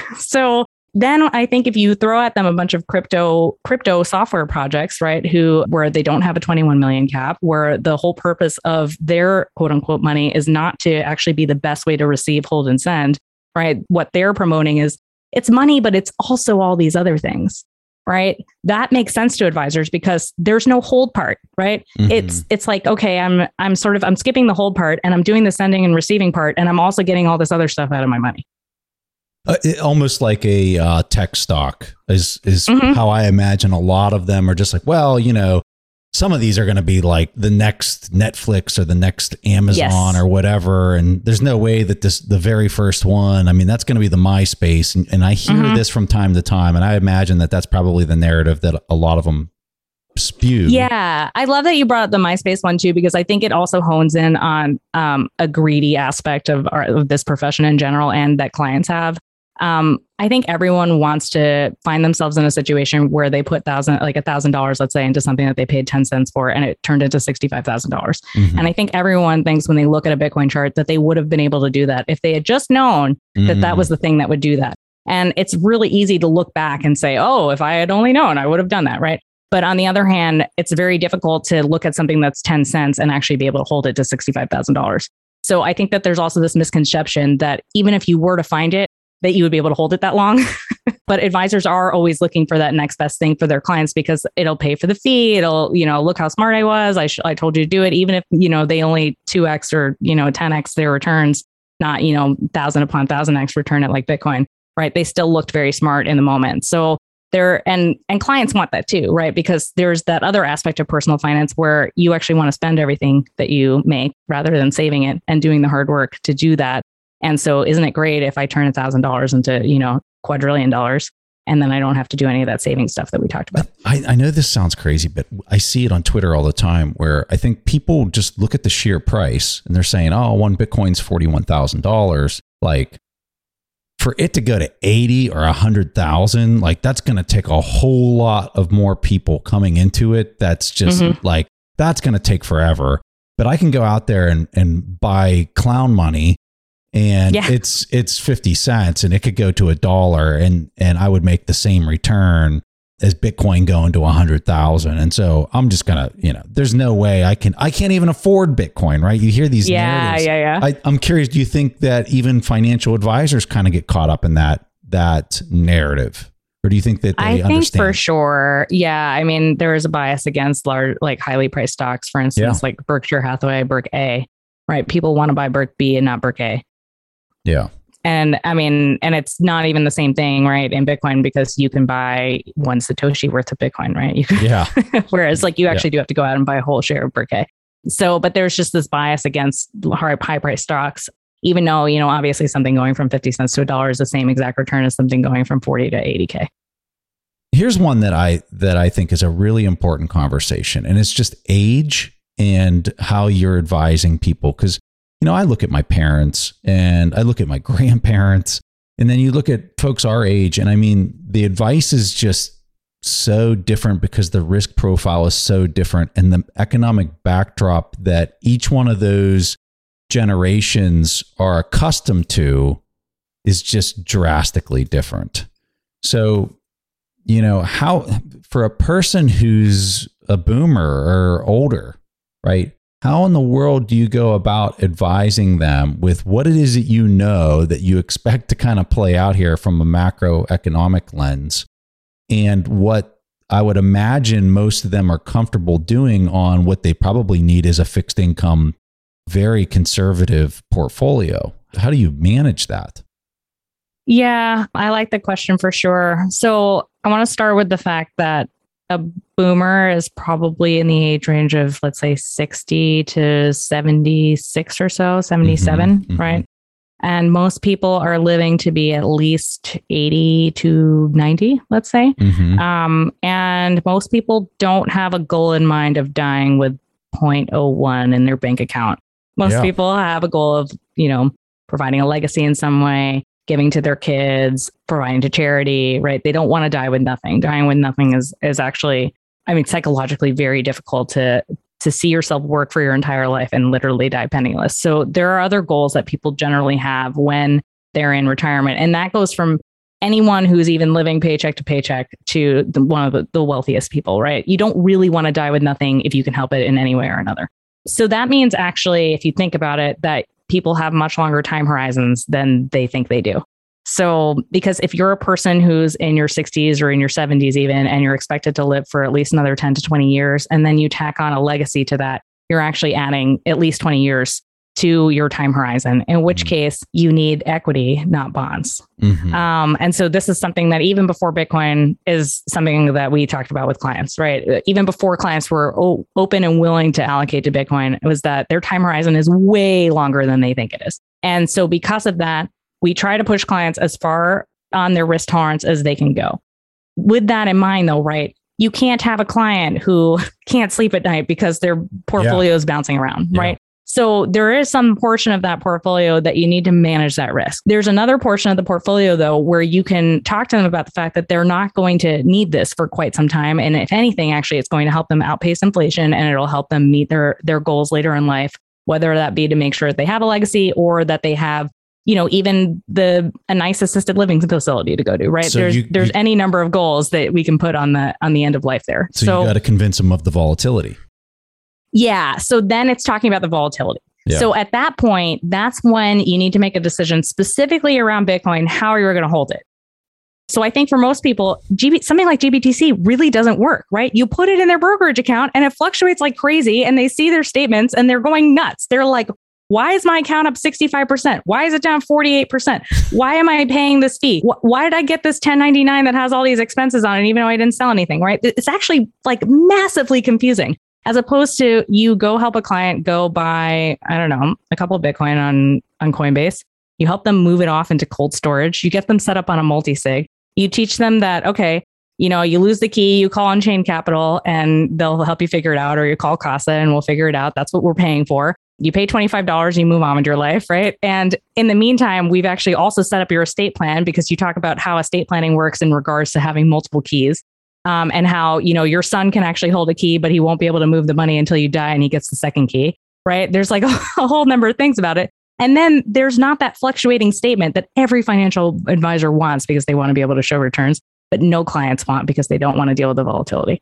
So then I think if you throw at them a bunch of crypto software projects, right, where they don't have a 21 million cap, where the whole purpose of their quote unquote money is not to actually be the best way to receive, hold, and send, right? What they're promoting is it's money, but it's also all these other things, right? That makes sense to advisors because there's no hold part, right? Mm-hmm. It's like, okay, I'm skipping the hold part and I'm doing the sending and receiving part, and I'm also getting all this other stuff out of my money. Almost like a tech stock is mm-hmm. how I imagine a lot of them are just like, well, some of these are going to be like the next Netflix or the next Amazon or whatever. And there's no way that the very first one, I mean, that's going to be the MySpace. And I hear mm-hmm. this from time to time. And I imagine that that's probably the narrative that a lot of them spew. Yeah. I love that you brought up the MySpace one too, because I think it also hones in on a greedy aspect of this profession in general and that clients have. I think everyone wants to find themselves in a situation where they put $1,000, let's say, into something that they paid 10 cents for, and it turned into $65,000. Mm-hmm. And I think everyone thinks when they look at a Bitcoin chart that they would have been able to do that if they had just known mm-hmm. that was the thing that would do that. And it's really easy to look back and say, oh, if I had only known, I would have done that, right? But on the other hand, it's very difficult to look at something that's 10 cents and actually be able to hold it to $65,000. So I think that there's also this misconception that even if you were to find it, that you would be able to hold it that long. But advisors are always looking for that next best thing for their clients because it'll pay for the fee. It'll, look how smart I was. I told you to do it. Even if, they only 2x or, 10x their returns, not, 1,000 upon 1,000x return it like Bitcoin, right? They still looked very smart in the moment. So and clients want that too, right? Because there's that other aspect of personal finance where you actually want to spend everything that you make rather than saving it and doing the hard work to do that. And so isn't it great if I turn $1,000 into, $250,000 and then I don't have to do any of that saving stuff that we talked about? I know this sounds crazy, but I see it on Twitter all the time where I think people just look at the sheer price and they're saying, oh, one Bitcoin's $41,000. Like for it to go to 80 or 100,000, like that's going to take a whole lot of more people coming into it. That's just mm-hmm. That's going to take forever. But I can go out there and buy clown money. And it's 50 cents and it could go to $1 and I would make the same return. as Bitcoin going to 100,000. And so I'm just gonna, there's no way I can't even afford Bitcoin, right? You hear these narratives. I'm curious, do you think that even financial advisors kind of get caught up in that narrative? Or do you think that they understand? I think for sure. Yeah. I mean, there is a bias against large, like highly priced stocks, for instance, like Berkshire Hathaway, Berk A, right? People want to buy Berk B and not Berk A. Yeah. And I mean, and it's not even the same thing, right? In Bitcoin, because you can buy one Satoshi worth of Bitcoin, right? You can, whereas like you actually do have to go out and buy a whole share of Berk A. So, but there's just this bias against high price stocks, even though, obviously something going from 50 cents to $1 is the same exact return as something going from 40 to 80K. Here's one that I think is a really important conversation, and it's just age and how you're advising people. Because, I look at my parents and I look at my grandparents, and then you look at folks our age, and I mean, the advice is just so different because the risk profile is so different, and the economic backdrop that each one of those generations are accustomed to is just drastically different. So, how, for a person who's a boomer or older, right? How in the world do you go about advising them with what it is that that you expect to kind of play out here from a macroeconomic lens, and what I would imagine most of them are comfortable doing on what they probably need is a fixed income, very conservative portfolio? How do you manage that? Yeah, I like the question for sure. So I want to start with the fact that a boomer is probably in the age range of, let's say, 60 to 76 or so, 77, right? And most people are living to be at least 80 to 90, let's say. And most people don't have a goal in mind of dying with 0.01 in their bank account. Most people have a goal of, providing a legacy in some way, giving to their kids, providing to charity, right? They don't want to die with nothing. Dying with nothing is actually, psychologically very difficult to see yourself work for your entire life and literally die penniless. So there are other goals that people generally have when they're in retirement. And that goes from anyone who's even living paycheck to paycheck to one of the wealthiest people, right? You don't really want to die with nothing if you can help it in any way or another. So that means actually, if you think about it, that people have much longer time horizons than they think they do. So, because if you're a person who's in your 60s or in your 70s even, and you're expected to live for at least another 10 to 20 years, and then you tack on a legacy to that, you're actually adding at least 20 years to your time horizon, in which case you need equity, not bonds. And so this is something that even before Bitcoin is something that we talked about with clients, right? Even before clients were open and willing to allocate to Bitcoin, it was that their time horizon is way longer than they think it is. And so because of that, we try to push clients as far on their risk tolerance as they can go. With that in mind though, right? You can't have a client who can't sleep at night because their portfolio is bouncing around, right? So there is some portion of that portfolio that you need to manage that risk. There's another portion of the portfolio, though, where you can talk to them about the fact that they're not going to need this for quite some time. And if anything, actually, it's going to help them outpace inflation, and it'll help them meet their goals later in life, whether that be to make sure that they have a legacy or that they have, even a nice assisted living facility to go to, right? So there's any number of goals that we can put on the end of life there. So you got to convince them of the volatility. Yeah. So then it's talking about the volatility. Yeah. So at that point, that's when you need to make a decision specifically around Bitcoin, how you're going to hold it. So I think for most people, something like GBTC really doesn't work, right? You put it in their brokerage account and it fluctuates like crazy, and they see their statements and they're going nuts. They're like, why is my account up 65%? Why is it down 48%? Why am I paying this fee? Why did I get this 1099 that has all these expenses on it, even though I didn't sell anything, right? It's actually like massively confusing. As opposed to you go help a client go buy, I don't know, a couple of Bitcoin on Coinbase. You help them move it off into cold storage. You get them set up on a multi-sig. You teach them that, okay, you lose the key, you call Unchained Capital and they'll help you figure it out, or you call Casa and we'll figure it out. That's what we're paying for. You pay $25, you move on with your life, right? And in the meantime, we've actually also set up your estate plan, because you talk about how estate planning works in regards to having multiple keys. And how, your son can actually hold a key, but he won't be able to move the money until you die and he gets the second key, right? There's like a whole number of things about it. And then there's not that fluctuating statement that every financial advisor wants, because they want to be able to show returns. but no clients want because they don't want to deal with the volatility.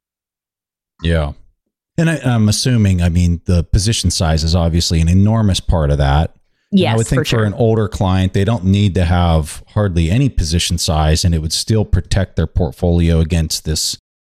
Yeah. And I'm assuming, I mean, the position size is obviously an enormous part of that. Yes, and I would think for an older client, they don't need to have hardly any position size, and it would still protect their portfolio against this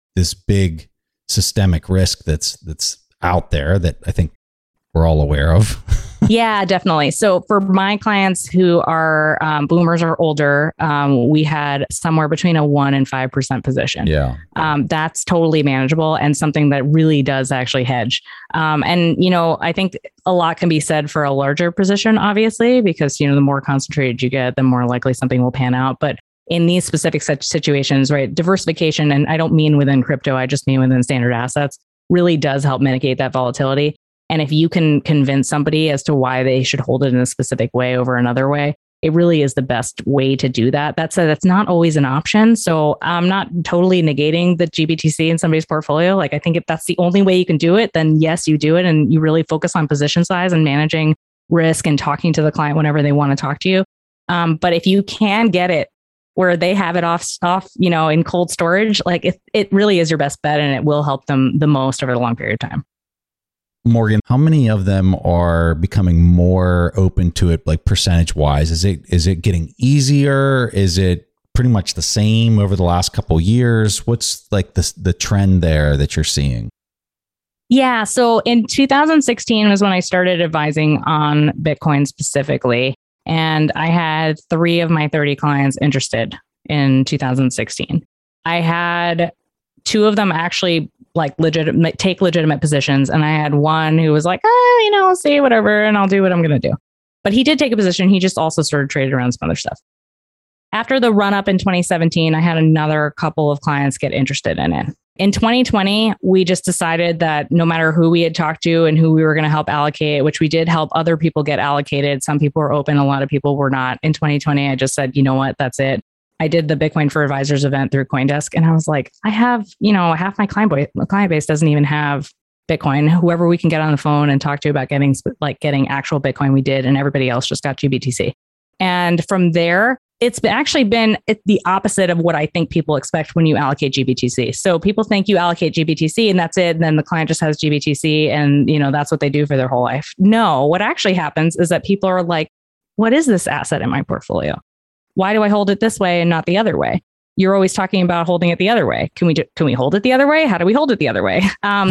big systemic risk that's out there that I think we're all aware of. Yeah, definitely. So for my clients who are boomers or older, we had somewhere between a 1% and 5% position. Yeah. That's totally manageable and something that really does actually hedge. And, I think a lot can be said for a larger position, obviously, because, the more concentrated you get, the more likely something will pan out. But in these specific such situations, right, diversification, and I don't mean within crypto, I just mean within standard assets, really does help mitigate that volatility. And if you can convince somebody as to why they should hold it in a specific way over another way, it really is the best way to do that. That said, that's not always an option. So I'm not totally negating the GBTC in somebody's portfolio. Like, I think if that's the only way you can do it, then yes, you do it. And you really focus on position size and managing risk and talking to the client whenever they want to talk to you. But if you can get it where they have it off, in cold storage, like it really is your best bet, and it will help them the most over a long period of time. Morgan, how many of them are becoming more open to it, like percentage wise? Is it getting easier? Is it pretty much the same over the last couple of years? What's like the trend there that you're seeing? Yeah. So in 2016 was when I started advising on Bitcoin specifically. And I had 3 of my 30 clients interested in 2016. I had 2 of them actually take legitimate positions. And I had one who was like, I'll see whatever, and I'll do what I'm going to do. But he did take a position. He just also started trading around some other stuff. After the run up in 2017, I had another couple of clients get interested in it. In 2020, we just decided that no matter who we had talked to and who we were going to help allocate, which we did help other people get allocated. Some people were open, a lot of people were not. In 2020, I just said, you know what, that's it. I did the Bitcoin for Advisors event through CoinDesk. And I was like, I have, half my client base doesn't even have Bitcoin. Whoever we can get on the phone and talk to about getting actual Bitcoin, we did. And everybody else just got GBTC. And from there, it's actually been the opposite of what I think people expect when you allocate GBTC. So people think you allocate GBTC and that's it. And then the client just has GBTC and, that's what they do for their whole life. No, what actually happens is that people are like, what is this asset in my portfolio? Why do I hold it this way and not the other way? You're always talking about holding it the other way. Can we hold it the other way? How do we hold it the other way?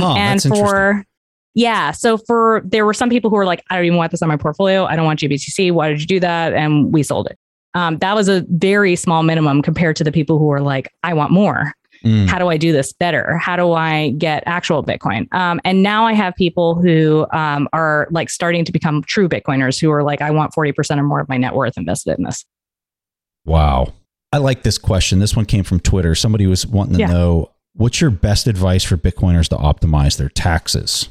There were some people who were like, I don't even want this on my portfolio. I don't want GBTC. Why did you do that? And we sold it. That was a very small minimum compared to the people who were like, I want more. How do I do this better? How do I get actual Bitcoin? And now I have people who are like starting to become true Bitcoiners who are like, I want 40% or more of my net worth invested in this. Wow. I like this question. This one came from Twitter. Somebody was wanting to know, what's your best advice for Bitcoiners to optimize their taxes?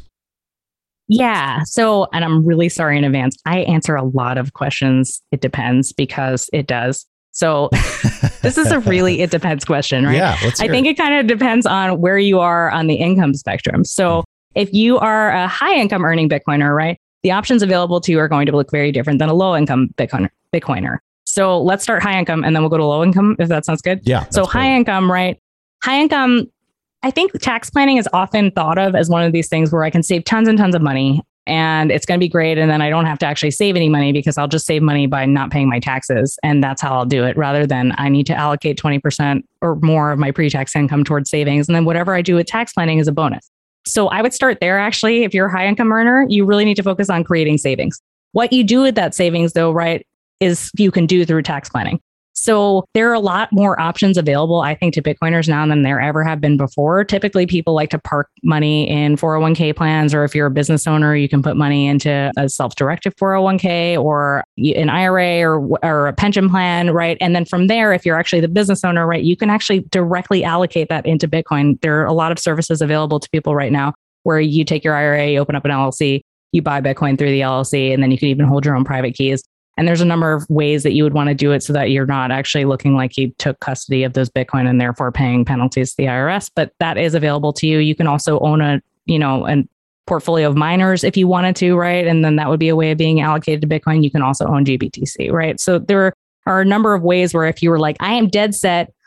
Yeah. So, and I'm really sorry in advance. I answer a lot of questions. It depends because it does. So this is a really, it depends question, right? Yeah. I think it kind of depends on where you are on the income spectrum. So if you are a high income earning Bitcoiner, right, the options available to you are going to look very different than a low income Bitcoiner. So let's start high income and then we'll go to low income, if that sounds good. Yeah. So high income, right? High income, I think tax planning is often thought of as one of these things where I can save tons and tons of money and it's going to be great. And then I don't have to actually save any money because I'll just save money by not paying my taxes. And that's how I'll do it, rather than I need to allocate 20% or more of my pre-tax income towards savings. And then whatever I do with tax planning is a bonus. So I would start there. Actually, if you're a high income earner, you really need to focus on creating savings. What you do with that savings though, right, is you can do through tax planning. So there are a lot more options available, I think, to Bitcoiners now than there ever have been before. Typically, people like to park money in 401k plans, or if you're a business owner, you can put money into a self-directed 401k or an IRA or a pension plan, right? And then from there, if you're actually the business owner, right, you can actually directly allocate that into Bitcoin. There are a lot of services available to people right now where you take your IRA, you open up an LLC, you buy Bitcoin through the LLC, and then you can even hold your own private keys. And there's a number of ways that you would want to do it so that you're not actually looking like you took custody of those Bitcoin and therefore paying penalties to the IRS. But that is available to you. You can also own a portfolio of miners if you wanted to, right? And then that would be a way of being allocated to Bitcoin. You can also own GBTC, right? So there are a number of ways where if you were like, I am dead set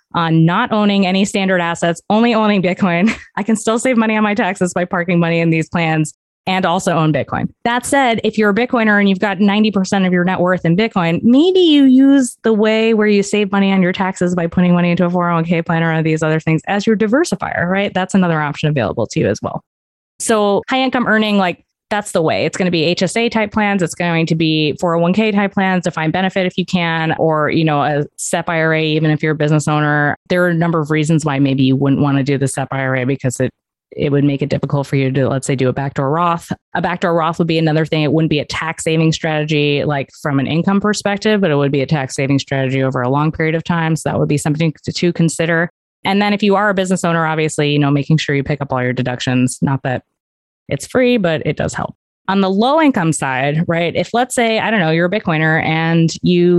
on not owning any standard assets, only owning Bitcoin. I can still save money on my taxes by parking money in these plans and also own Bitcoin. That said, if you're a Bitcoiner and you've got 90% of your net worth in Bitcoin, maybe you use the way where you save money on your taxes by putting money into a 401k plan or these other things as your diversifier, right? That's another option available to you as well. So high income earning, like that's the way. It's going to be HSA type plans. It's going to be 401k type plans, defined benefit if you can, or, a SEP IRA, even if you're a business owner. There are a number of reasons why maybe you wouldn't want to do the SEP IRA because it would make it difficult for you to, let's say, do a backdoor Roth. A backdoor Roth would be another thing. It wouldn't be a tax saving strategy like from an income perspective, but it would be a tax saving strategy over a long period of time. So that would be something to consider. And then if you are a business owner, obviously, making sure you pick up all your deductions. Not that it's free, but it does help. On the low income side, right? If let's say, I don't know, you're a Bitcoiner and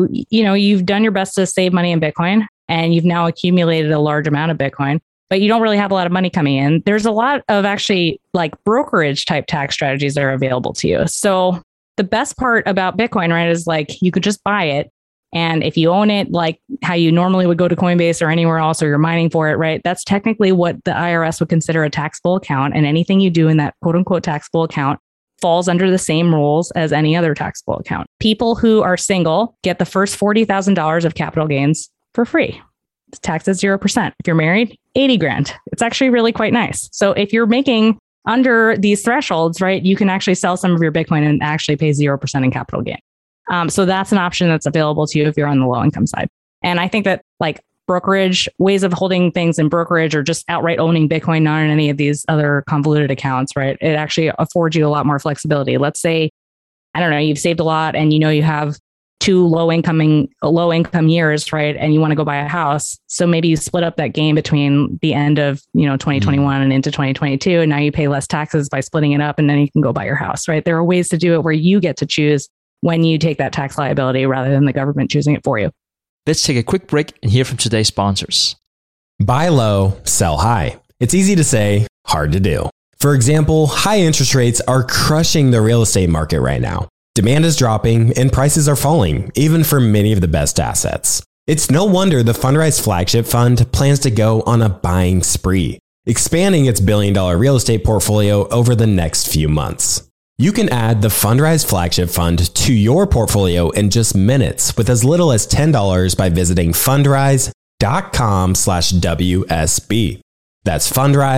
you've done your best to save money in Bitcoin and you've now accumulated a large amount of Bitcoin, but you don't really have a lot of money coming in. There's a lot of actually like brokerage type tax strategies that are available to you. So the best part about Bitcoin, right, is like you could just buy it. And if you own it, like how you normally would go to Coinbase or anywhere else, or you're mining for it, right? That's technically what the IRS would consider a taxable account. And anything you do in that quote unquote taxable account falls under the same rules as any other taxable account. People who are single get the first $40,000 of capital gains for free. It's taxed at 0%. If you're married, 80 grand. It's actually really quite nice. So if you're making under these thresholds, right, you can actually sell some of your Bitcoin and actually pay 0% in capital gain. So that's an option that's available to you if you're on the low income side. And I think that like brokerage, ways of holding things in brokerage or just outright owning Bitcoin, not in any of these other convoluted accounts, right? It actually affords you a lot more flexibility. Let's say, I don't know, you've saved a lot and you have 2 low income years, right? And you want to go buy a house. So maybe you split up that gain between the end of, 2021 and into 2022. And now you pay less taxes by splitting it up and then you can go buy your house, right? There are ways to do it where you get to choose when you take that tax liability rather than the government choosing it for you. Let's take a quick break and hear from today's sponsors. Buy low, sell high. It's easy to say, hard to do. For example, high interest rates are crushing the real estate market right now. Demand is dropping and prices are falling, even for many of the best assets. It's no wonder the Fundrise Flagship Fund plans to go on a buying spree, expanding its billion-dollar real estate portfolio over the next few months. You can add the Fundrise Flagship Fund to your portfolio in just minutes with as little as $10 by visiting fundrise.com/WSB. That's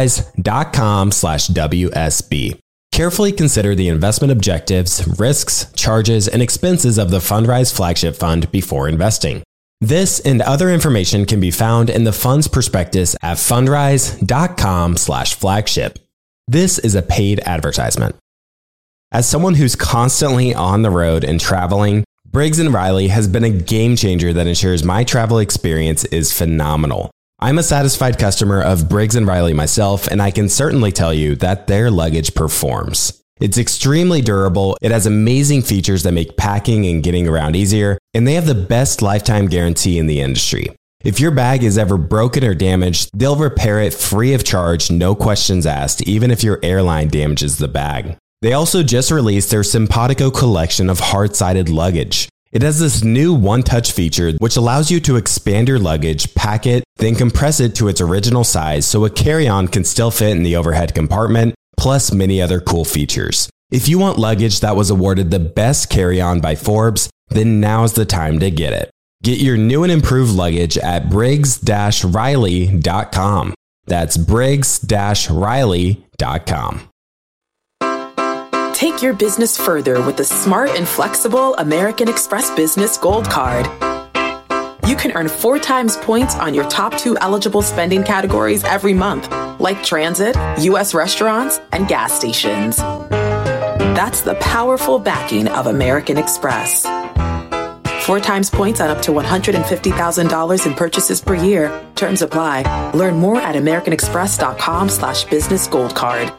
fundrise.com/WSB. Carefully consider the investment objectives, risks, charges, and expenses of the Fundrise Flagship Fund before investing. This and other information can be found in the fund's prospectus at fundrise.com/flagship. This is a paid advertisement. As someone who's constantly on the road and traveling, Briggs & Riley has been a game changer that ensures my travel experience is phenomenal. I'm a satisfied customer of Briggs & Riley myself, and I can certainly tell you that their luggage performs. It's extremely durable, it has amazing features that make packing and getting around easier, and they have the best lifetime guarantee in the industry. If your bag is ever broken or damaged, they'll repair it free of charge, no questions asked, even if your airline damages the bag. They also just released their Simpatico collection of hard-sided luggage. It has this new one-touch feature which allows you to expand your luggage, pack it, then compress it to its original size so a carry-on can still fit in the overhead compartment, plus many other cool features. If you want luggage that was awarded the best carry-on by Forbes, then now's the time to get it. Get your new and improved luggage at briggs-riley.com. That's briggs-riley.com. Take your business further with the smart and flexible American Express Business Gold Card. You can earn 4 times points on your top 2 eligible spending categories every month, like transit, U.S. restaurants, and gas stations. That's the powerful backing of American Express. 4 times points on up to $150,000 in purchases per year. Terms apply. Learn more at americanexpress.com/business gold card.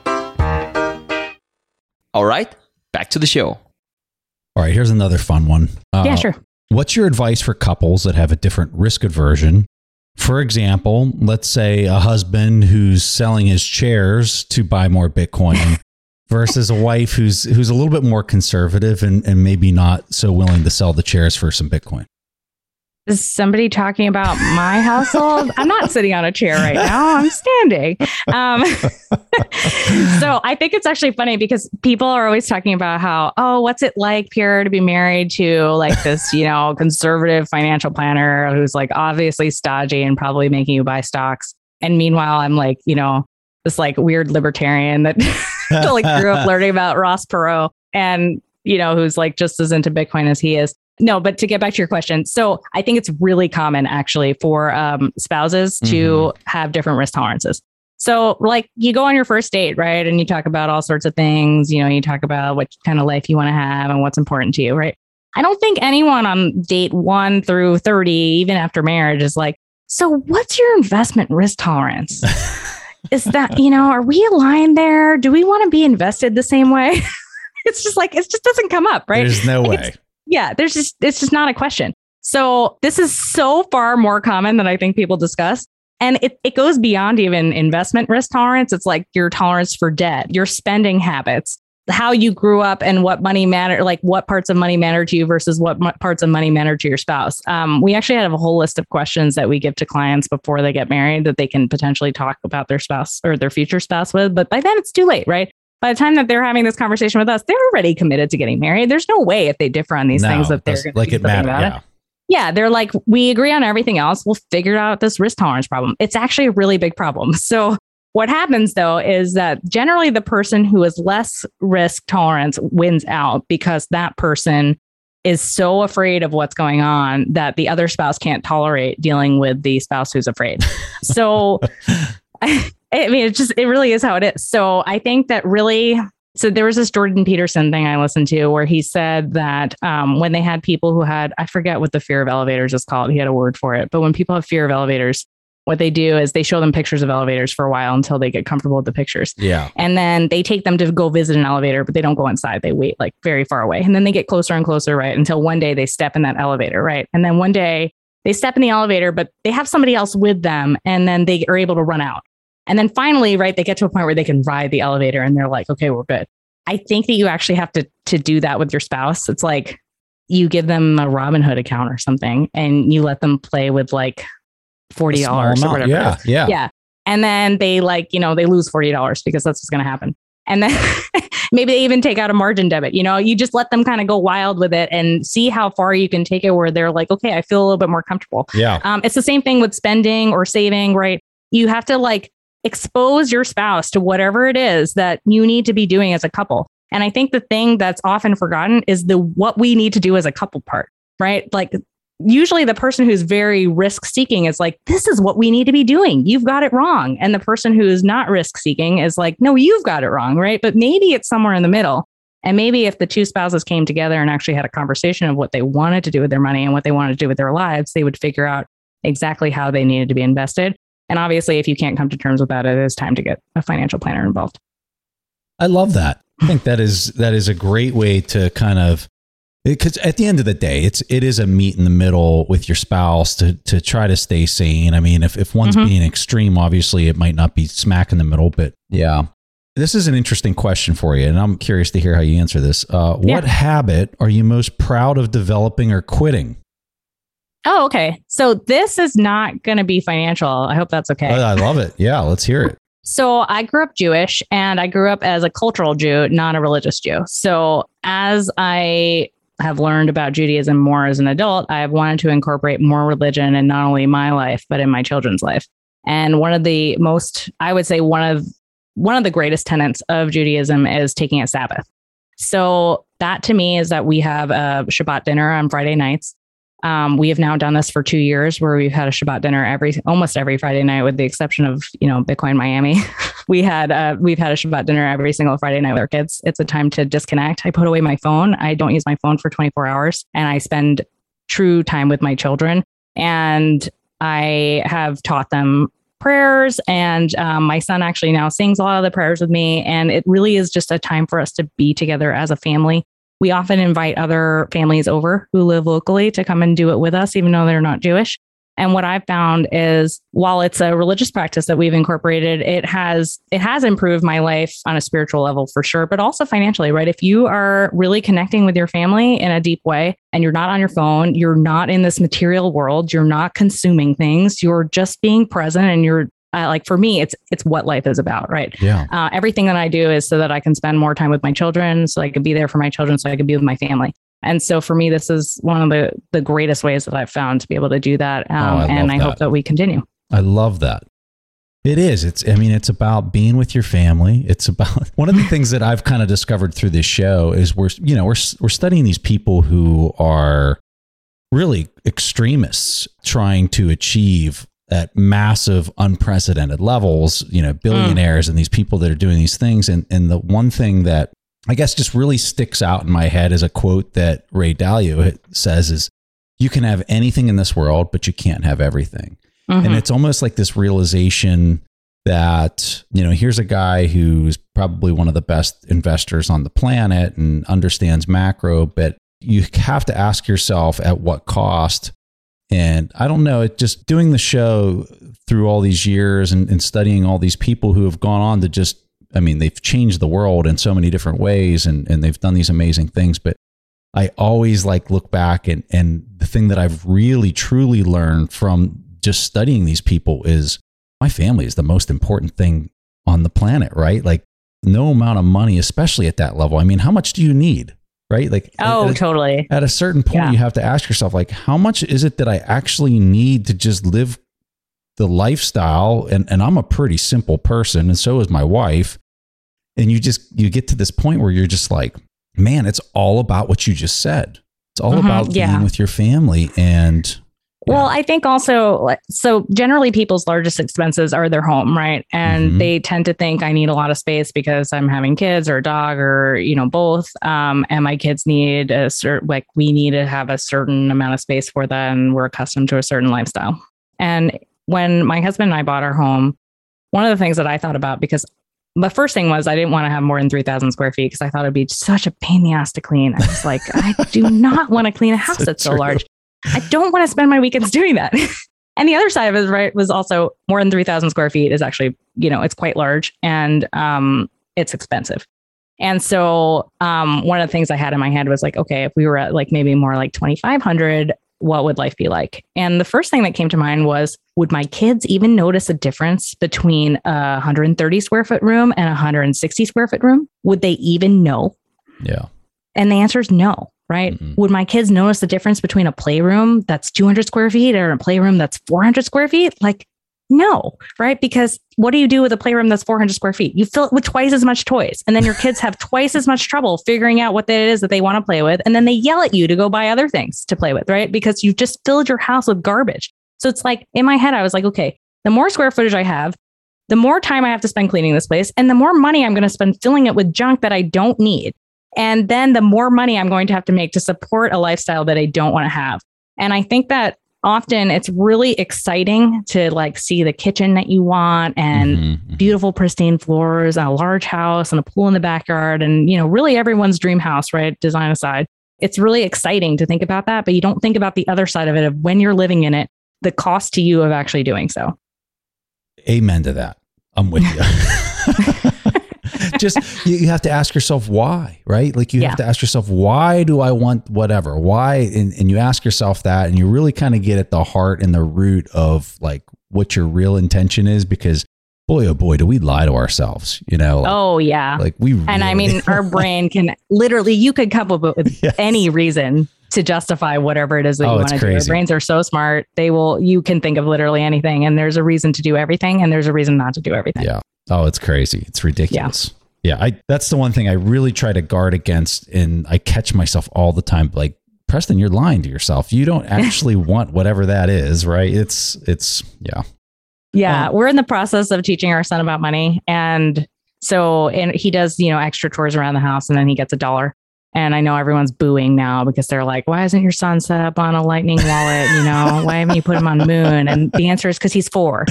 All right, back to the show. All right, here's another fun one. Yeah, sure. What's your advice for couples that have a different risk aversion? For example, let's say a husband who's selling his chairs to buy more Bitcoin versus a wife who's a little bit more conservative and maybe not so willing to sell the chairs for some Bitcoin. Is somebody talking about my household? I'm not sitting on a chair right now. I'm standing. So I think it's actually funny because people are always talking about how, oh, what's it like, Pierre, to be married to like this, conservative financial planner who's like obviously stodgy and probably making you buy stocks. And meanwhile, I'm like, this like weird libertarian that like grew up learning about Ross Perot and, who's like just as into Bitcoin as he is. No, but to get back to your question. So I think it's really common actually for spouses to have different risk tolerances. So like you go on your first date, right? And you talk about all sorts of things, you talk about what kind of life you want to have and what's important to you, right? I don't think anyone on date 1 through 30, even after marriage, is like, so what's your investment risk tolerance? Is that, are we aligned there? Do we want to be invested the same way? It's just like, it just doesn't come up, right? There's no way. Yeah, it's just not a question. So this is so far more common than I think people discuss. And it goes beyond even investment risk tolerance. It's like your tolerance for debt, your spending habits, how you grew up and what money matter, like what parts of money matter to you versus what parts of money matter to your spouse. We actually have a whole list of questions that we give to clients before they get married that they can potentially talk about their spouse or their future spouse with. But by then it's too late, right? By the time that they're having this conversation with us, they're already committed to getting married. There's no way if they differ on these things that they're going to like do it something matter. about Yeah. it. Yeah, they're like, we agree on everything else. We'll figure out this risk tolerance problem. It's actually a really big problem. So what happens though is that generally the person who is less risk tolerance wins out because that person is so afraid of what's going on that the other spouse can't tolerate dealing with the spouse who's afraid. So I mean, it really is how it is. So I think that really, so there was this Jordan Peterson thing I listened to where he said that when they had people who had, I forget what the fear of elevators is called. He had a word for it. But when people have fear of elevators, what they do is they show them pictures of elevators for a while until they get comfortable with the pictures. Yeah. And then they take them to go visit an elevator, but they don't go inside. They wait like very far away. And then they get closer and closer, right? Until one day they step in that elevator, right? And then one day they step in the elevator, but they have somebody else with them. And then they are able to run out. And then finally, right, they get to a point where they can ride the elevator and they're like, okay, we're good. I think that you actually have to do that with your spouse. It's like you give them a Robinhood account or something and you let them play with like $40 or whatever. Yeah. And then they like, they lose $40 because that's what's going to happen. And then maybe they even take out a margin debit. You just let them kind of go wild with it and see how far you can take it where they're like, okay, I feel a little bit more comfortable. Yeah. It's the same thing with spending or saving, right? You have to like expose your spouse to whatever it is that you need to be doing as a couple. And I think the thing that's often forgotten is what we need to do as a couple part, right? Like usually the person who's very risk seeking is like, this is what we need to be doing. You've got it wrong. And the person who's not risk seeking is like, no, you've got it wrong, right? But maybe it's somewhere in the middle. And maybe if the two spouses came together and actually had a conversation of what they wanted to do with their money and what they wanted to do with their lives, they would figure out exactly how they needed to be invested. And obviously, if you can't come to terms with that, it is time to get a financial planner involved. I love that. I think that is a great way to kind of, because at the end of the day, it is a meet in the middle with your spouse to try to stay sane. I mean, if one's being extreme, obviously it might not be smack in the middle, but yeah. This is an interesting question for you, and I'm curious to hear how you answer this. What habit are you most proud of developing or quitting? Oh, okay. So this is not going to be financial. I hope that's okay. I love it. Yeah, let's hear it. So I grew up Jewish and I grew up as a cultural Jew, not a religious Jew. So as I have learned about Judaism more as an adult, I have wanted to incorporate more religion in not only my life, but in my children's life. And one of the greatest tenets of Judaism is taking a Sabbath. So that to me is that we have a Shabbat dinner on Friday nights. We have now done this for 2 years where we've had a Shabbat dinner almost every Friday night, with the exception of, Bitcoin Miami. we've had a Shabbat dinner every single Friday night with our kids. It's a time to disconnect. I put away my phone. I don't use my phone for 24 hours and I spend true time with my children. And I have taught them prayers, and my son actually now sings a lot of the prayers with me. And it really is just a time for us to be together as a family. We often invite other families over who live locally to come and do it with us, even though they're not Jewish. And what I've found is while it's a religious practice that we've incorporated, it has improved my life on a spiritual level for sure, but also financially, right? If you are really connecting with your family in a deep way and you're not on your phone, you're not in this material world, you're not consuming things, you're just being present, and you're like, for me, it's what life is about, right? Yeah. Everything that I do is so that I can spend more time with my children, so I can be there for my children, so I can be with my family. And so for me, this is one of the greatest ways that I've found to be able to do that. And I hope that we continue. I love that. It is. It's about being with your family. It's about one of the things that I've kind of discovered through this show is we're studying these people who are really extremists trying to achieve at massive, unprecedented levels, billionaires and these people that are doing these things. And the one thing that I guess just really sticks out in my head is a quote that Ray Dalio says is, you can have anything in this world, but you can't have everything. Mm-hmm. And it's almost like this realization that, here's a guy who's probably one of the best investors on the planet and understands macro, but you have to ask yourself at what cost. And I don't know, just doing the show through all these years and studying all these people who have gone on to they've changed the world in so many different ways and they've done these amazing things. But I always look back and the thing that I've really truly learned from just studying these people is my family is the most important thing on the planet, right? Like no amount of money, especially at that level. I mean, how much do you need, right? Totally. At a certain point, You have to ask yourself, you how much is it that I actually need to just live the lifestyle? And I'm a pretty simple person, and so is my wife. And you get to this point where you're just like, man, it's all about what you just said. It's all about being with your family. And well, I think also, so generally people's largest expenses are their home, right? And they tend to think I need a lot of space because I'm having kids or a dog or, both. And my kids need we need to have a certain amount of space for them. And we're accustomed to a certain lifestyle. And when my husband and I bought our home, one of the things that I thought about, because the first thing was I didn't want to have more than 3,000 square feet because I thought it'd be such a pain in the ass to clean. I was like, I do not want to clean a house that's so large. I don't want to spend my weekends doing that. And the other side of it, right, was also more than 3,000 square feet is actually, it's quite large and it's expensive. And so one of the things I had in my head was like, okay, if we were at maybe more like 2,500, what would life be like? And the first thing that came to mind was, would my kids even notice a difference between a 130 square foot room and a 160 square foot room? Would they even know? Yeah. And the answer is no, right? Mm-hmm. Would my kids notice the difference between a playroom that's 200 square feet or a playroom that's 400 square feet? No, right? Because what do you do with a playroom that's 400 square feet? You fill it with twice as much toys. And then your kids have twice as much trouble figuring out what it is that they want to play with. And then they yell at you to go buy other things to play with, right? Because you just filled your house with garbage. So it's like in my head, I was like, okay, the more square footage I have, the more time I have to spend cleaning this place and the more money I'm going to spend filling it with junk that I don't need. And then the more money I'm going to have to make to support a lifestyle that I don't want to have. And I think that often it's really exciting to see the kitchen that you want and beautiful pristine floors and a large house and a pool in the backyard and, really everyone's dream house, right? Design aside. It's really exciting to think about that, but you don't think about the other side of it of when you're living in it, the cost to you of actually doing so. Amen to that. I'm with you. Just, you have to ask yourself why, right? You have to ask yourself, why do I want whatever? Why? And you ask yourself that, and you really kind of get at the heart and the root of what your real intention is, because boy, oh boy, do we lie to ourselves, Oh yeah. We really, and I mean, our brain can literally, you could come up with any reason to justify whatever it is that you want to do. Our brains are so smart. You can think of literally anything, and there's a reason to do everything, and there's a reason not to do everything. Yeah. Oh, it's crazy. It's ridiculous. Yeah. That's the one thing I really try to guard against. And I catch myself all the time. Preston, you're lying to yourself. You don't actually want whatever that is, right? Yeah. Yeah. We're in the process of teaching our son about money. And he does, extra chores around the house, and then he gets $1. And I know everyone's booing now because they're like, why isn't your son set up on a lightning wallet? Why haven't you put him on the moon? And the answer is because he's 4.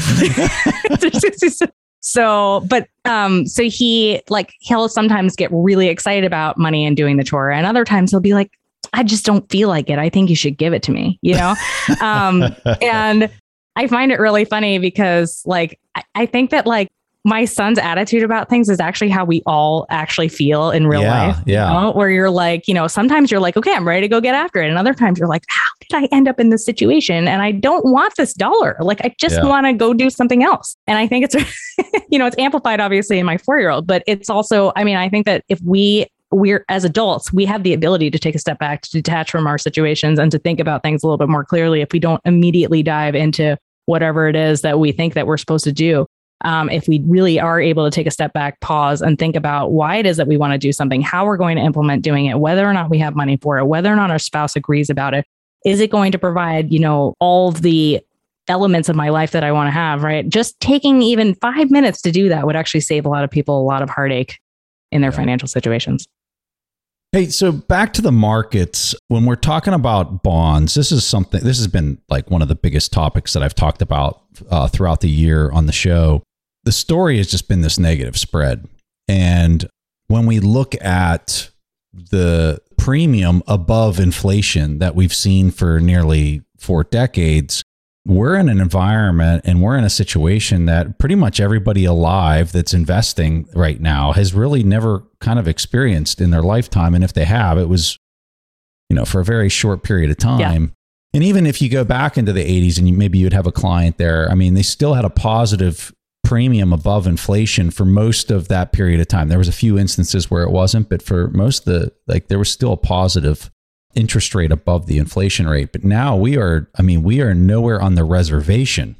So he'll sometimes get really excited about money and doing the chore. And other times he'll be like, I just don't feel like it. I think you should give it to me, And I find it really funny because like, I think that like my son's attitude about things is actually how we all actually feel in real life. Yeah. You know? Where you're like, sometimes you're like, okay, I'm ready to go get after it. And other times you're like, how did I end up in this situation? And I don't want this dollar. Like, I just want to go do something else. And I think it's, it's amplified obviously in my 4-year-old, but it's also, I think that if we're as adults, we have the ability to take a step back, to detach from our situations and to think about things a little bit more clearly. If we don't immediately dive into whatever it is that we think that we're supposed to do. If we really are able to take a step back, pause, and think about why it is that we want to do something, how we're going to implement doing it, whether or not we have money for it, whether or not our spouse agrees about it, is it going to provide, all of the elements of my life that I want to have, right? Just taking even 5 minutes to do that would actually save a lot of people a lot of heartache in their financial situations. Hey, so back to the markets. When we're talking about bonds, this has been like one of the biggest topics that I've talked about throughout the year on the show. The story has just been this negative spread. And when we look at the premium above inflation that we've seen for nearly 4 decades, we're in an environment and we're in a situation that pretty much everybody alive that's investing right now has really never kind of experienced in their lifetime. And if they have, it was, for a very short period of time. Yeah. And even if you go back into the 80s and maybe you'd have a client there, they still had a positive premium above inflation for most of that period of time. There was a few instances where it wasn't, but for most of there was still a positive interest rate above the inflation rate. But now we are nowhere on the reservation.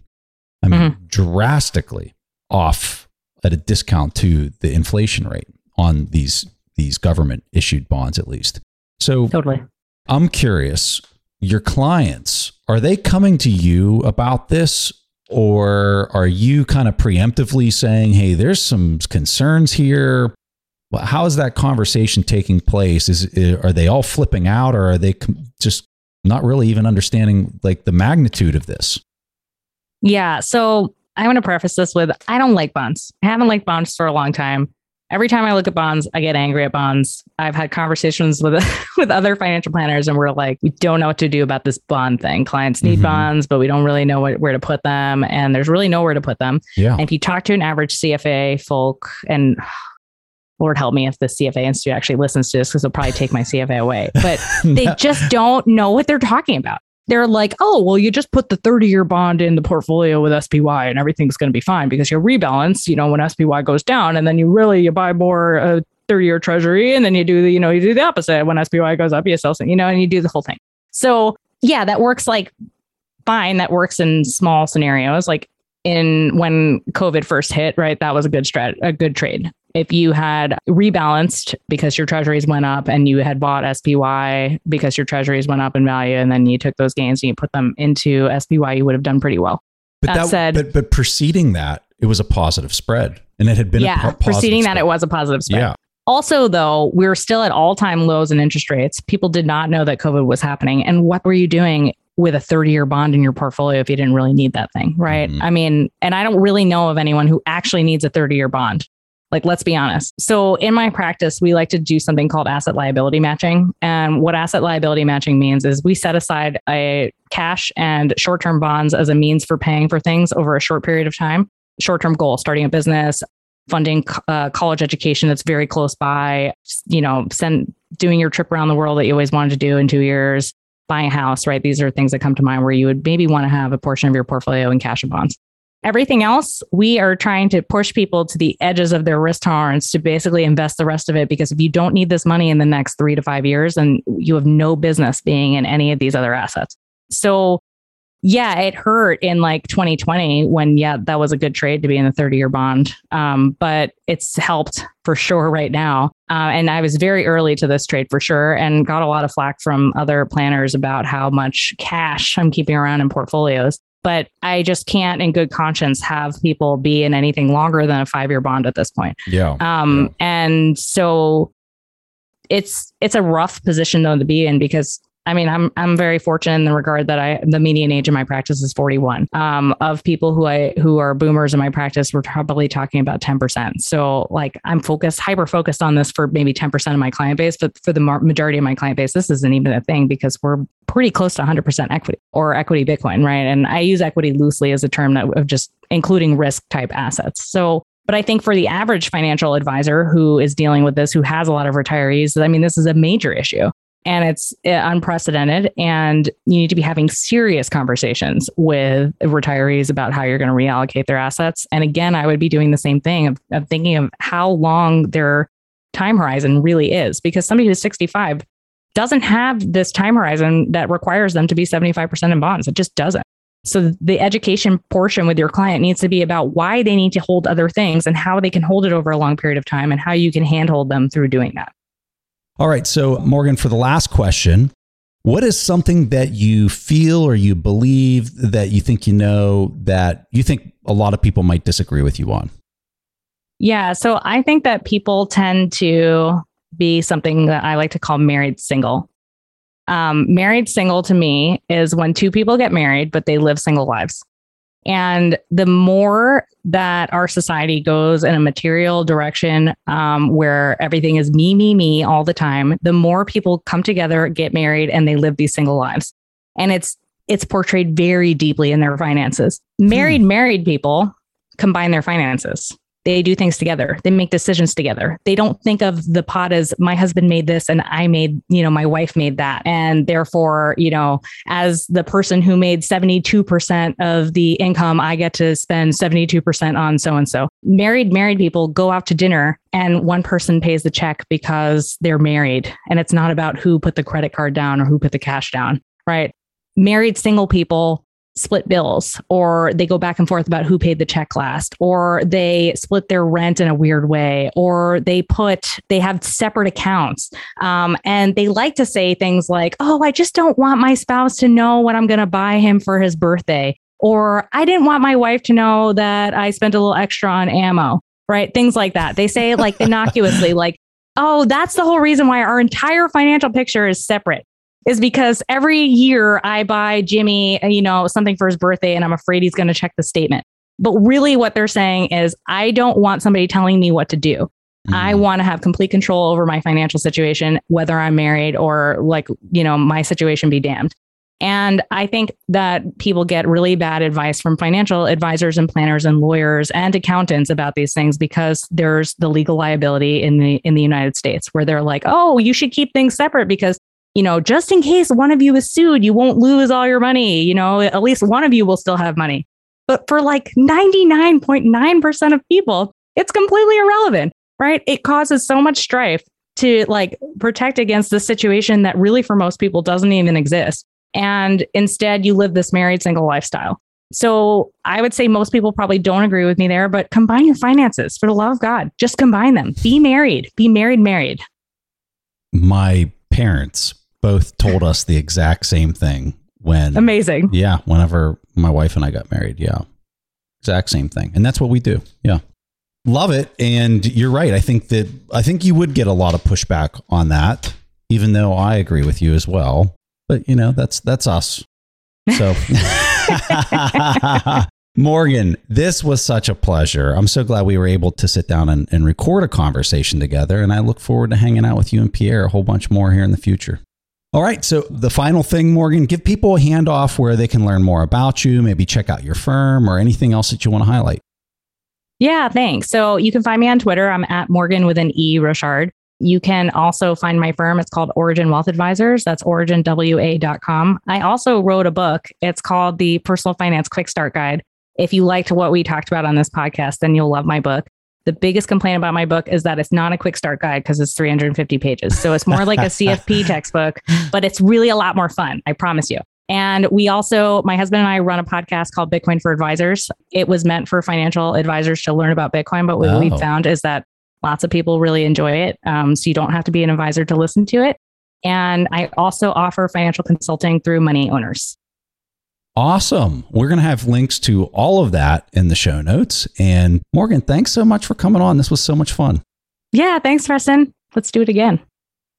Drastically off at a discount to the inflation rate on these government issued bonds, at least. So totally. I'm curious, your clients, are they coming to you about this? Or are you kind of preemptively saying, hey, there's some concerns here? Well, how is that conversation taking place? Are they all flipping out, or are they just not really even understanding like the magnitude of this? Yeah. So I'm going to preface this with, I don't like bonds. I haven't liked bonds for a long time. Every time I look at bonds, I get angry at bonds. I've had conversations with other financial planners, and we're like, we don't know what to do about this bond thing. Clients need bonds, but we don't really know where to put them. And there's really nowhere to put them. Yeah. And if you talk to an average CFA folk, and Lord help me if the CFA Institute actually listens to this, because they'll probably take my CFA away, but they just don't know what they're talking about. They're like, oh, well, you just put the 30-year bond in the portfolio with SPY and everything's going to be fine because you'll rebalance, when SPY goes down, and then you buy more 30-year treasury, and then you do the opposite. When SPY goes up, you sell something, and you do the whole thing. So yeah, that works like fine. That works in small scenarios. Like when COVID first hit, right? That was a good trade. If you had rebalanced because your treasuries went up and you had bought SPY because your treasuries went up in value, and then you took those gains and you put them into SPY, you would have done pretty well. But that said, but preceding that, it was a positive spread, and it had been preceding that, it was a positive spread. Yeah. Also, though, we're still at all-time lows in interest rates. People did not know that COVID was happening. And what were you doing with a 30-year bond in your portfolio if you didn't really need that thing, right? Mm-hmm. And I don't really know of anyone who actually needs a 30-year bond. Like, let's be honest. So in my practice, we like to do something called asset liability matching. And what asset liability matching means is we set aside a cash and short-term bonds as a means for paying for things over a short period of time. Short-term goal, starting a business, funding college education that's very close by, doing your trip around the world that you always wanted to do in 2 years, buying a house, right? These are things that come to mind where you would maybe want to have a portion of your portfolio in cash and bonds. Everything else, we are trying to push people to the edges of their risk tolerance to basically invest the rest of it. Because if you don't need this money in the next 3 to 5 years, then you have no business being in any of these other assets. So yeah, it hurt in like 2020 when, that was a good trade to be in the 30-year bond. But it's helped for sure right now. And I was very early to this trade for sure, and got a lot of flack from other planners about how much cash I'm keeping around in portfolios. But I just can't in good conscience have people be in anything longer than a 5-year bond at this point. Yeah. And so it's a rough position though to be in, because I mean, I'm very fortunate in the regard that the median age of my practice is 41. Of people who are boomers in my practice, we're probably talking about 10%. So like I'm hyper focused on this for maybe 10% of my client base, but for the majority of my client base, this isn't even a thing because we're pretty close to 100% equity or equity Bitcoin, right? And I use equity loosely as a term of just including risk type assets. So, but I think for the average financial advisor who is dealing with this, who has a lot of retirees, I mean, this is a major issue. And it's unprecedented. And you need to be having serious conversations with retirees about how you're going to reallocate their assets. And again, I would be doing the same thing of thinking of how long their time horizon really is. Because somebody who's 65 doesn't have this time horizon that requires them to be 75% in bonds. It just doesn't. So the education portion with your client needs to be about why they need to hold other things and how they can hold it over a long period of time and how you can handhold them through doing that. All right. So Morgan, for the last question, what is something that you feel or you believe that you think that you think a lot of people might disagree with you on? Yeah. So I think that people tend to be something that I like to call married single. Married single to me is when two people get married, but they live single lives. And the more that our society goes in a material direction where everything is me all the time, the more people come together, get married, and they live these single lives. And it's portrayed very deeply in their finances. Married people combine their finances. They do things together. They make decisions together. They don't think of the pot as my husband made this and I made, my wife made that. And therefore, as the person who made 72% of the income, I get to spend 72% on so-and-so. Married people go out to dinner and one person pays the check because they're married. And it's not about who put the credit card down or who put the cash down, right? Married single people split bills, or they go back and forth about who paid the check last, or they split their rent in a weird way, or they have separate accounts. And they like to say things like, oh, I just don't want my spouse to know what I'm going to buy him for his birthday. Or I didn't want my wife to know that I spent a little extra on ammo, right? Things like that. They say it like innocuously, like, oh, that's the whole reason why our entire financial picture is separate. Is because every year I buy Jimmy, something for his birthday and I'm afraid he's going to check the statement. But really what they're saying is I don't want somebody telling me what to do. I want to have complete control over my financial situation, whether I'm married or my situation be damned. And I think that people get really bad advice from financial advisors and planners and lawyers and accountants about these things because there's the legal liability in the United States where they're like, oh, you should keep things separate because just in case one of you is sued, you won't lose all your money. At least one of you will still have money. But for 99.9% of people, it's completely irrelevant, right? It causes so much strife to protect against the situation that really for most people doesn't even exist. And instead you live this married single lifestyle. So I would say most people probably don't agree with me there, but combine your finances for the love of God. Just combine them. Be married. My parents both told us the exact same thing Amazing. Yeah. Whenever my wife and I got married. Yeah. Exact same thing. And that's what we do. Yeah. Love it. And you're right. I think you would get a lot of pushback on that, even though I agree with you as well. But that's us. So Morgan, this was such a pleasure. I'm so glad we were able to sit down and record a conversation together. And I look forward to hanging out with you and Pierre a whole bunch more here in the future. All right. So the final thing, Morgan, give people a handoff where they can learn more about you, maybe check out your firm or anything else that you want to highlight. Yeah, thanks. So you can find me on Twitter. I'm at Morgan with an E Rochard. You can also find my firm. It's called Origin Wealth Advisors. That's originwa.com. I also wrote a book. It's called The Personal Finance Quick Start Guide. If you liked what we talked about on this podcast, then you'll love my book. The biggest complaint about my book is that it's not a quick start guide because it's 350 pages. So it's more like a CFP textbook, but it's really a lot more fun. I promise you. And we also, my husband and I run a podcast called Bitcoin for Advisors. It was meant for financial advisors to learn about Bitcoin, but what we found is that lots of people really enjoy it. So you don't have to be an advisor to listen to it. And I also offer financial consulting through Money Owners. Awesome. We're going to have links to all of that in the show notes. And Morgan, thanks so much for coming on. This was so much fun. Yeah, thanks, Preston. Let's do it again.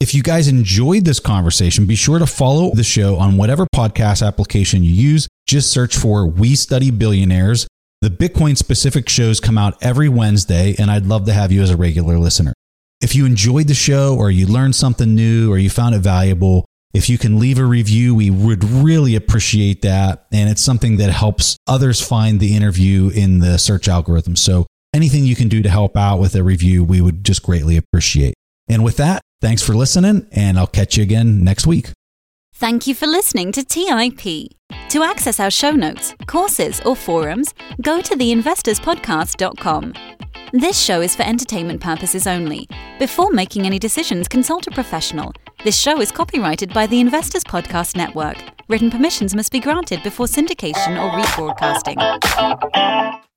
If you guys enjoyed this conversation, be sure to follow the show on whatever podcast application you use. Just search for We Study Billionaires. The Bitcoin specific shows come out every Wednesday, and I'd love to have you as a regular listener. If you enjoyed the show or you learned something new or you found it valuable, if you can leave a review, we would really appreciate that. And it's something that helps others find the interview in the search algorithm. So anything you can do to help out with a review, we would just greatly appreciate. And with that, thanks for listening, and I'll catch you again next week. Thank you for listening to TIP. To access our show notes, courses, or forums, go to theinvestorspodcast.com. This show is for entertainment purposes only. Before making any decisions, consult a professional. This show is copyrighted by the Investors Podcast Network. Written permissions must be granted before syndication or rebroadcasting.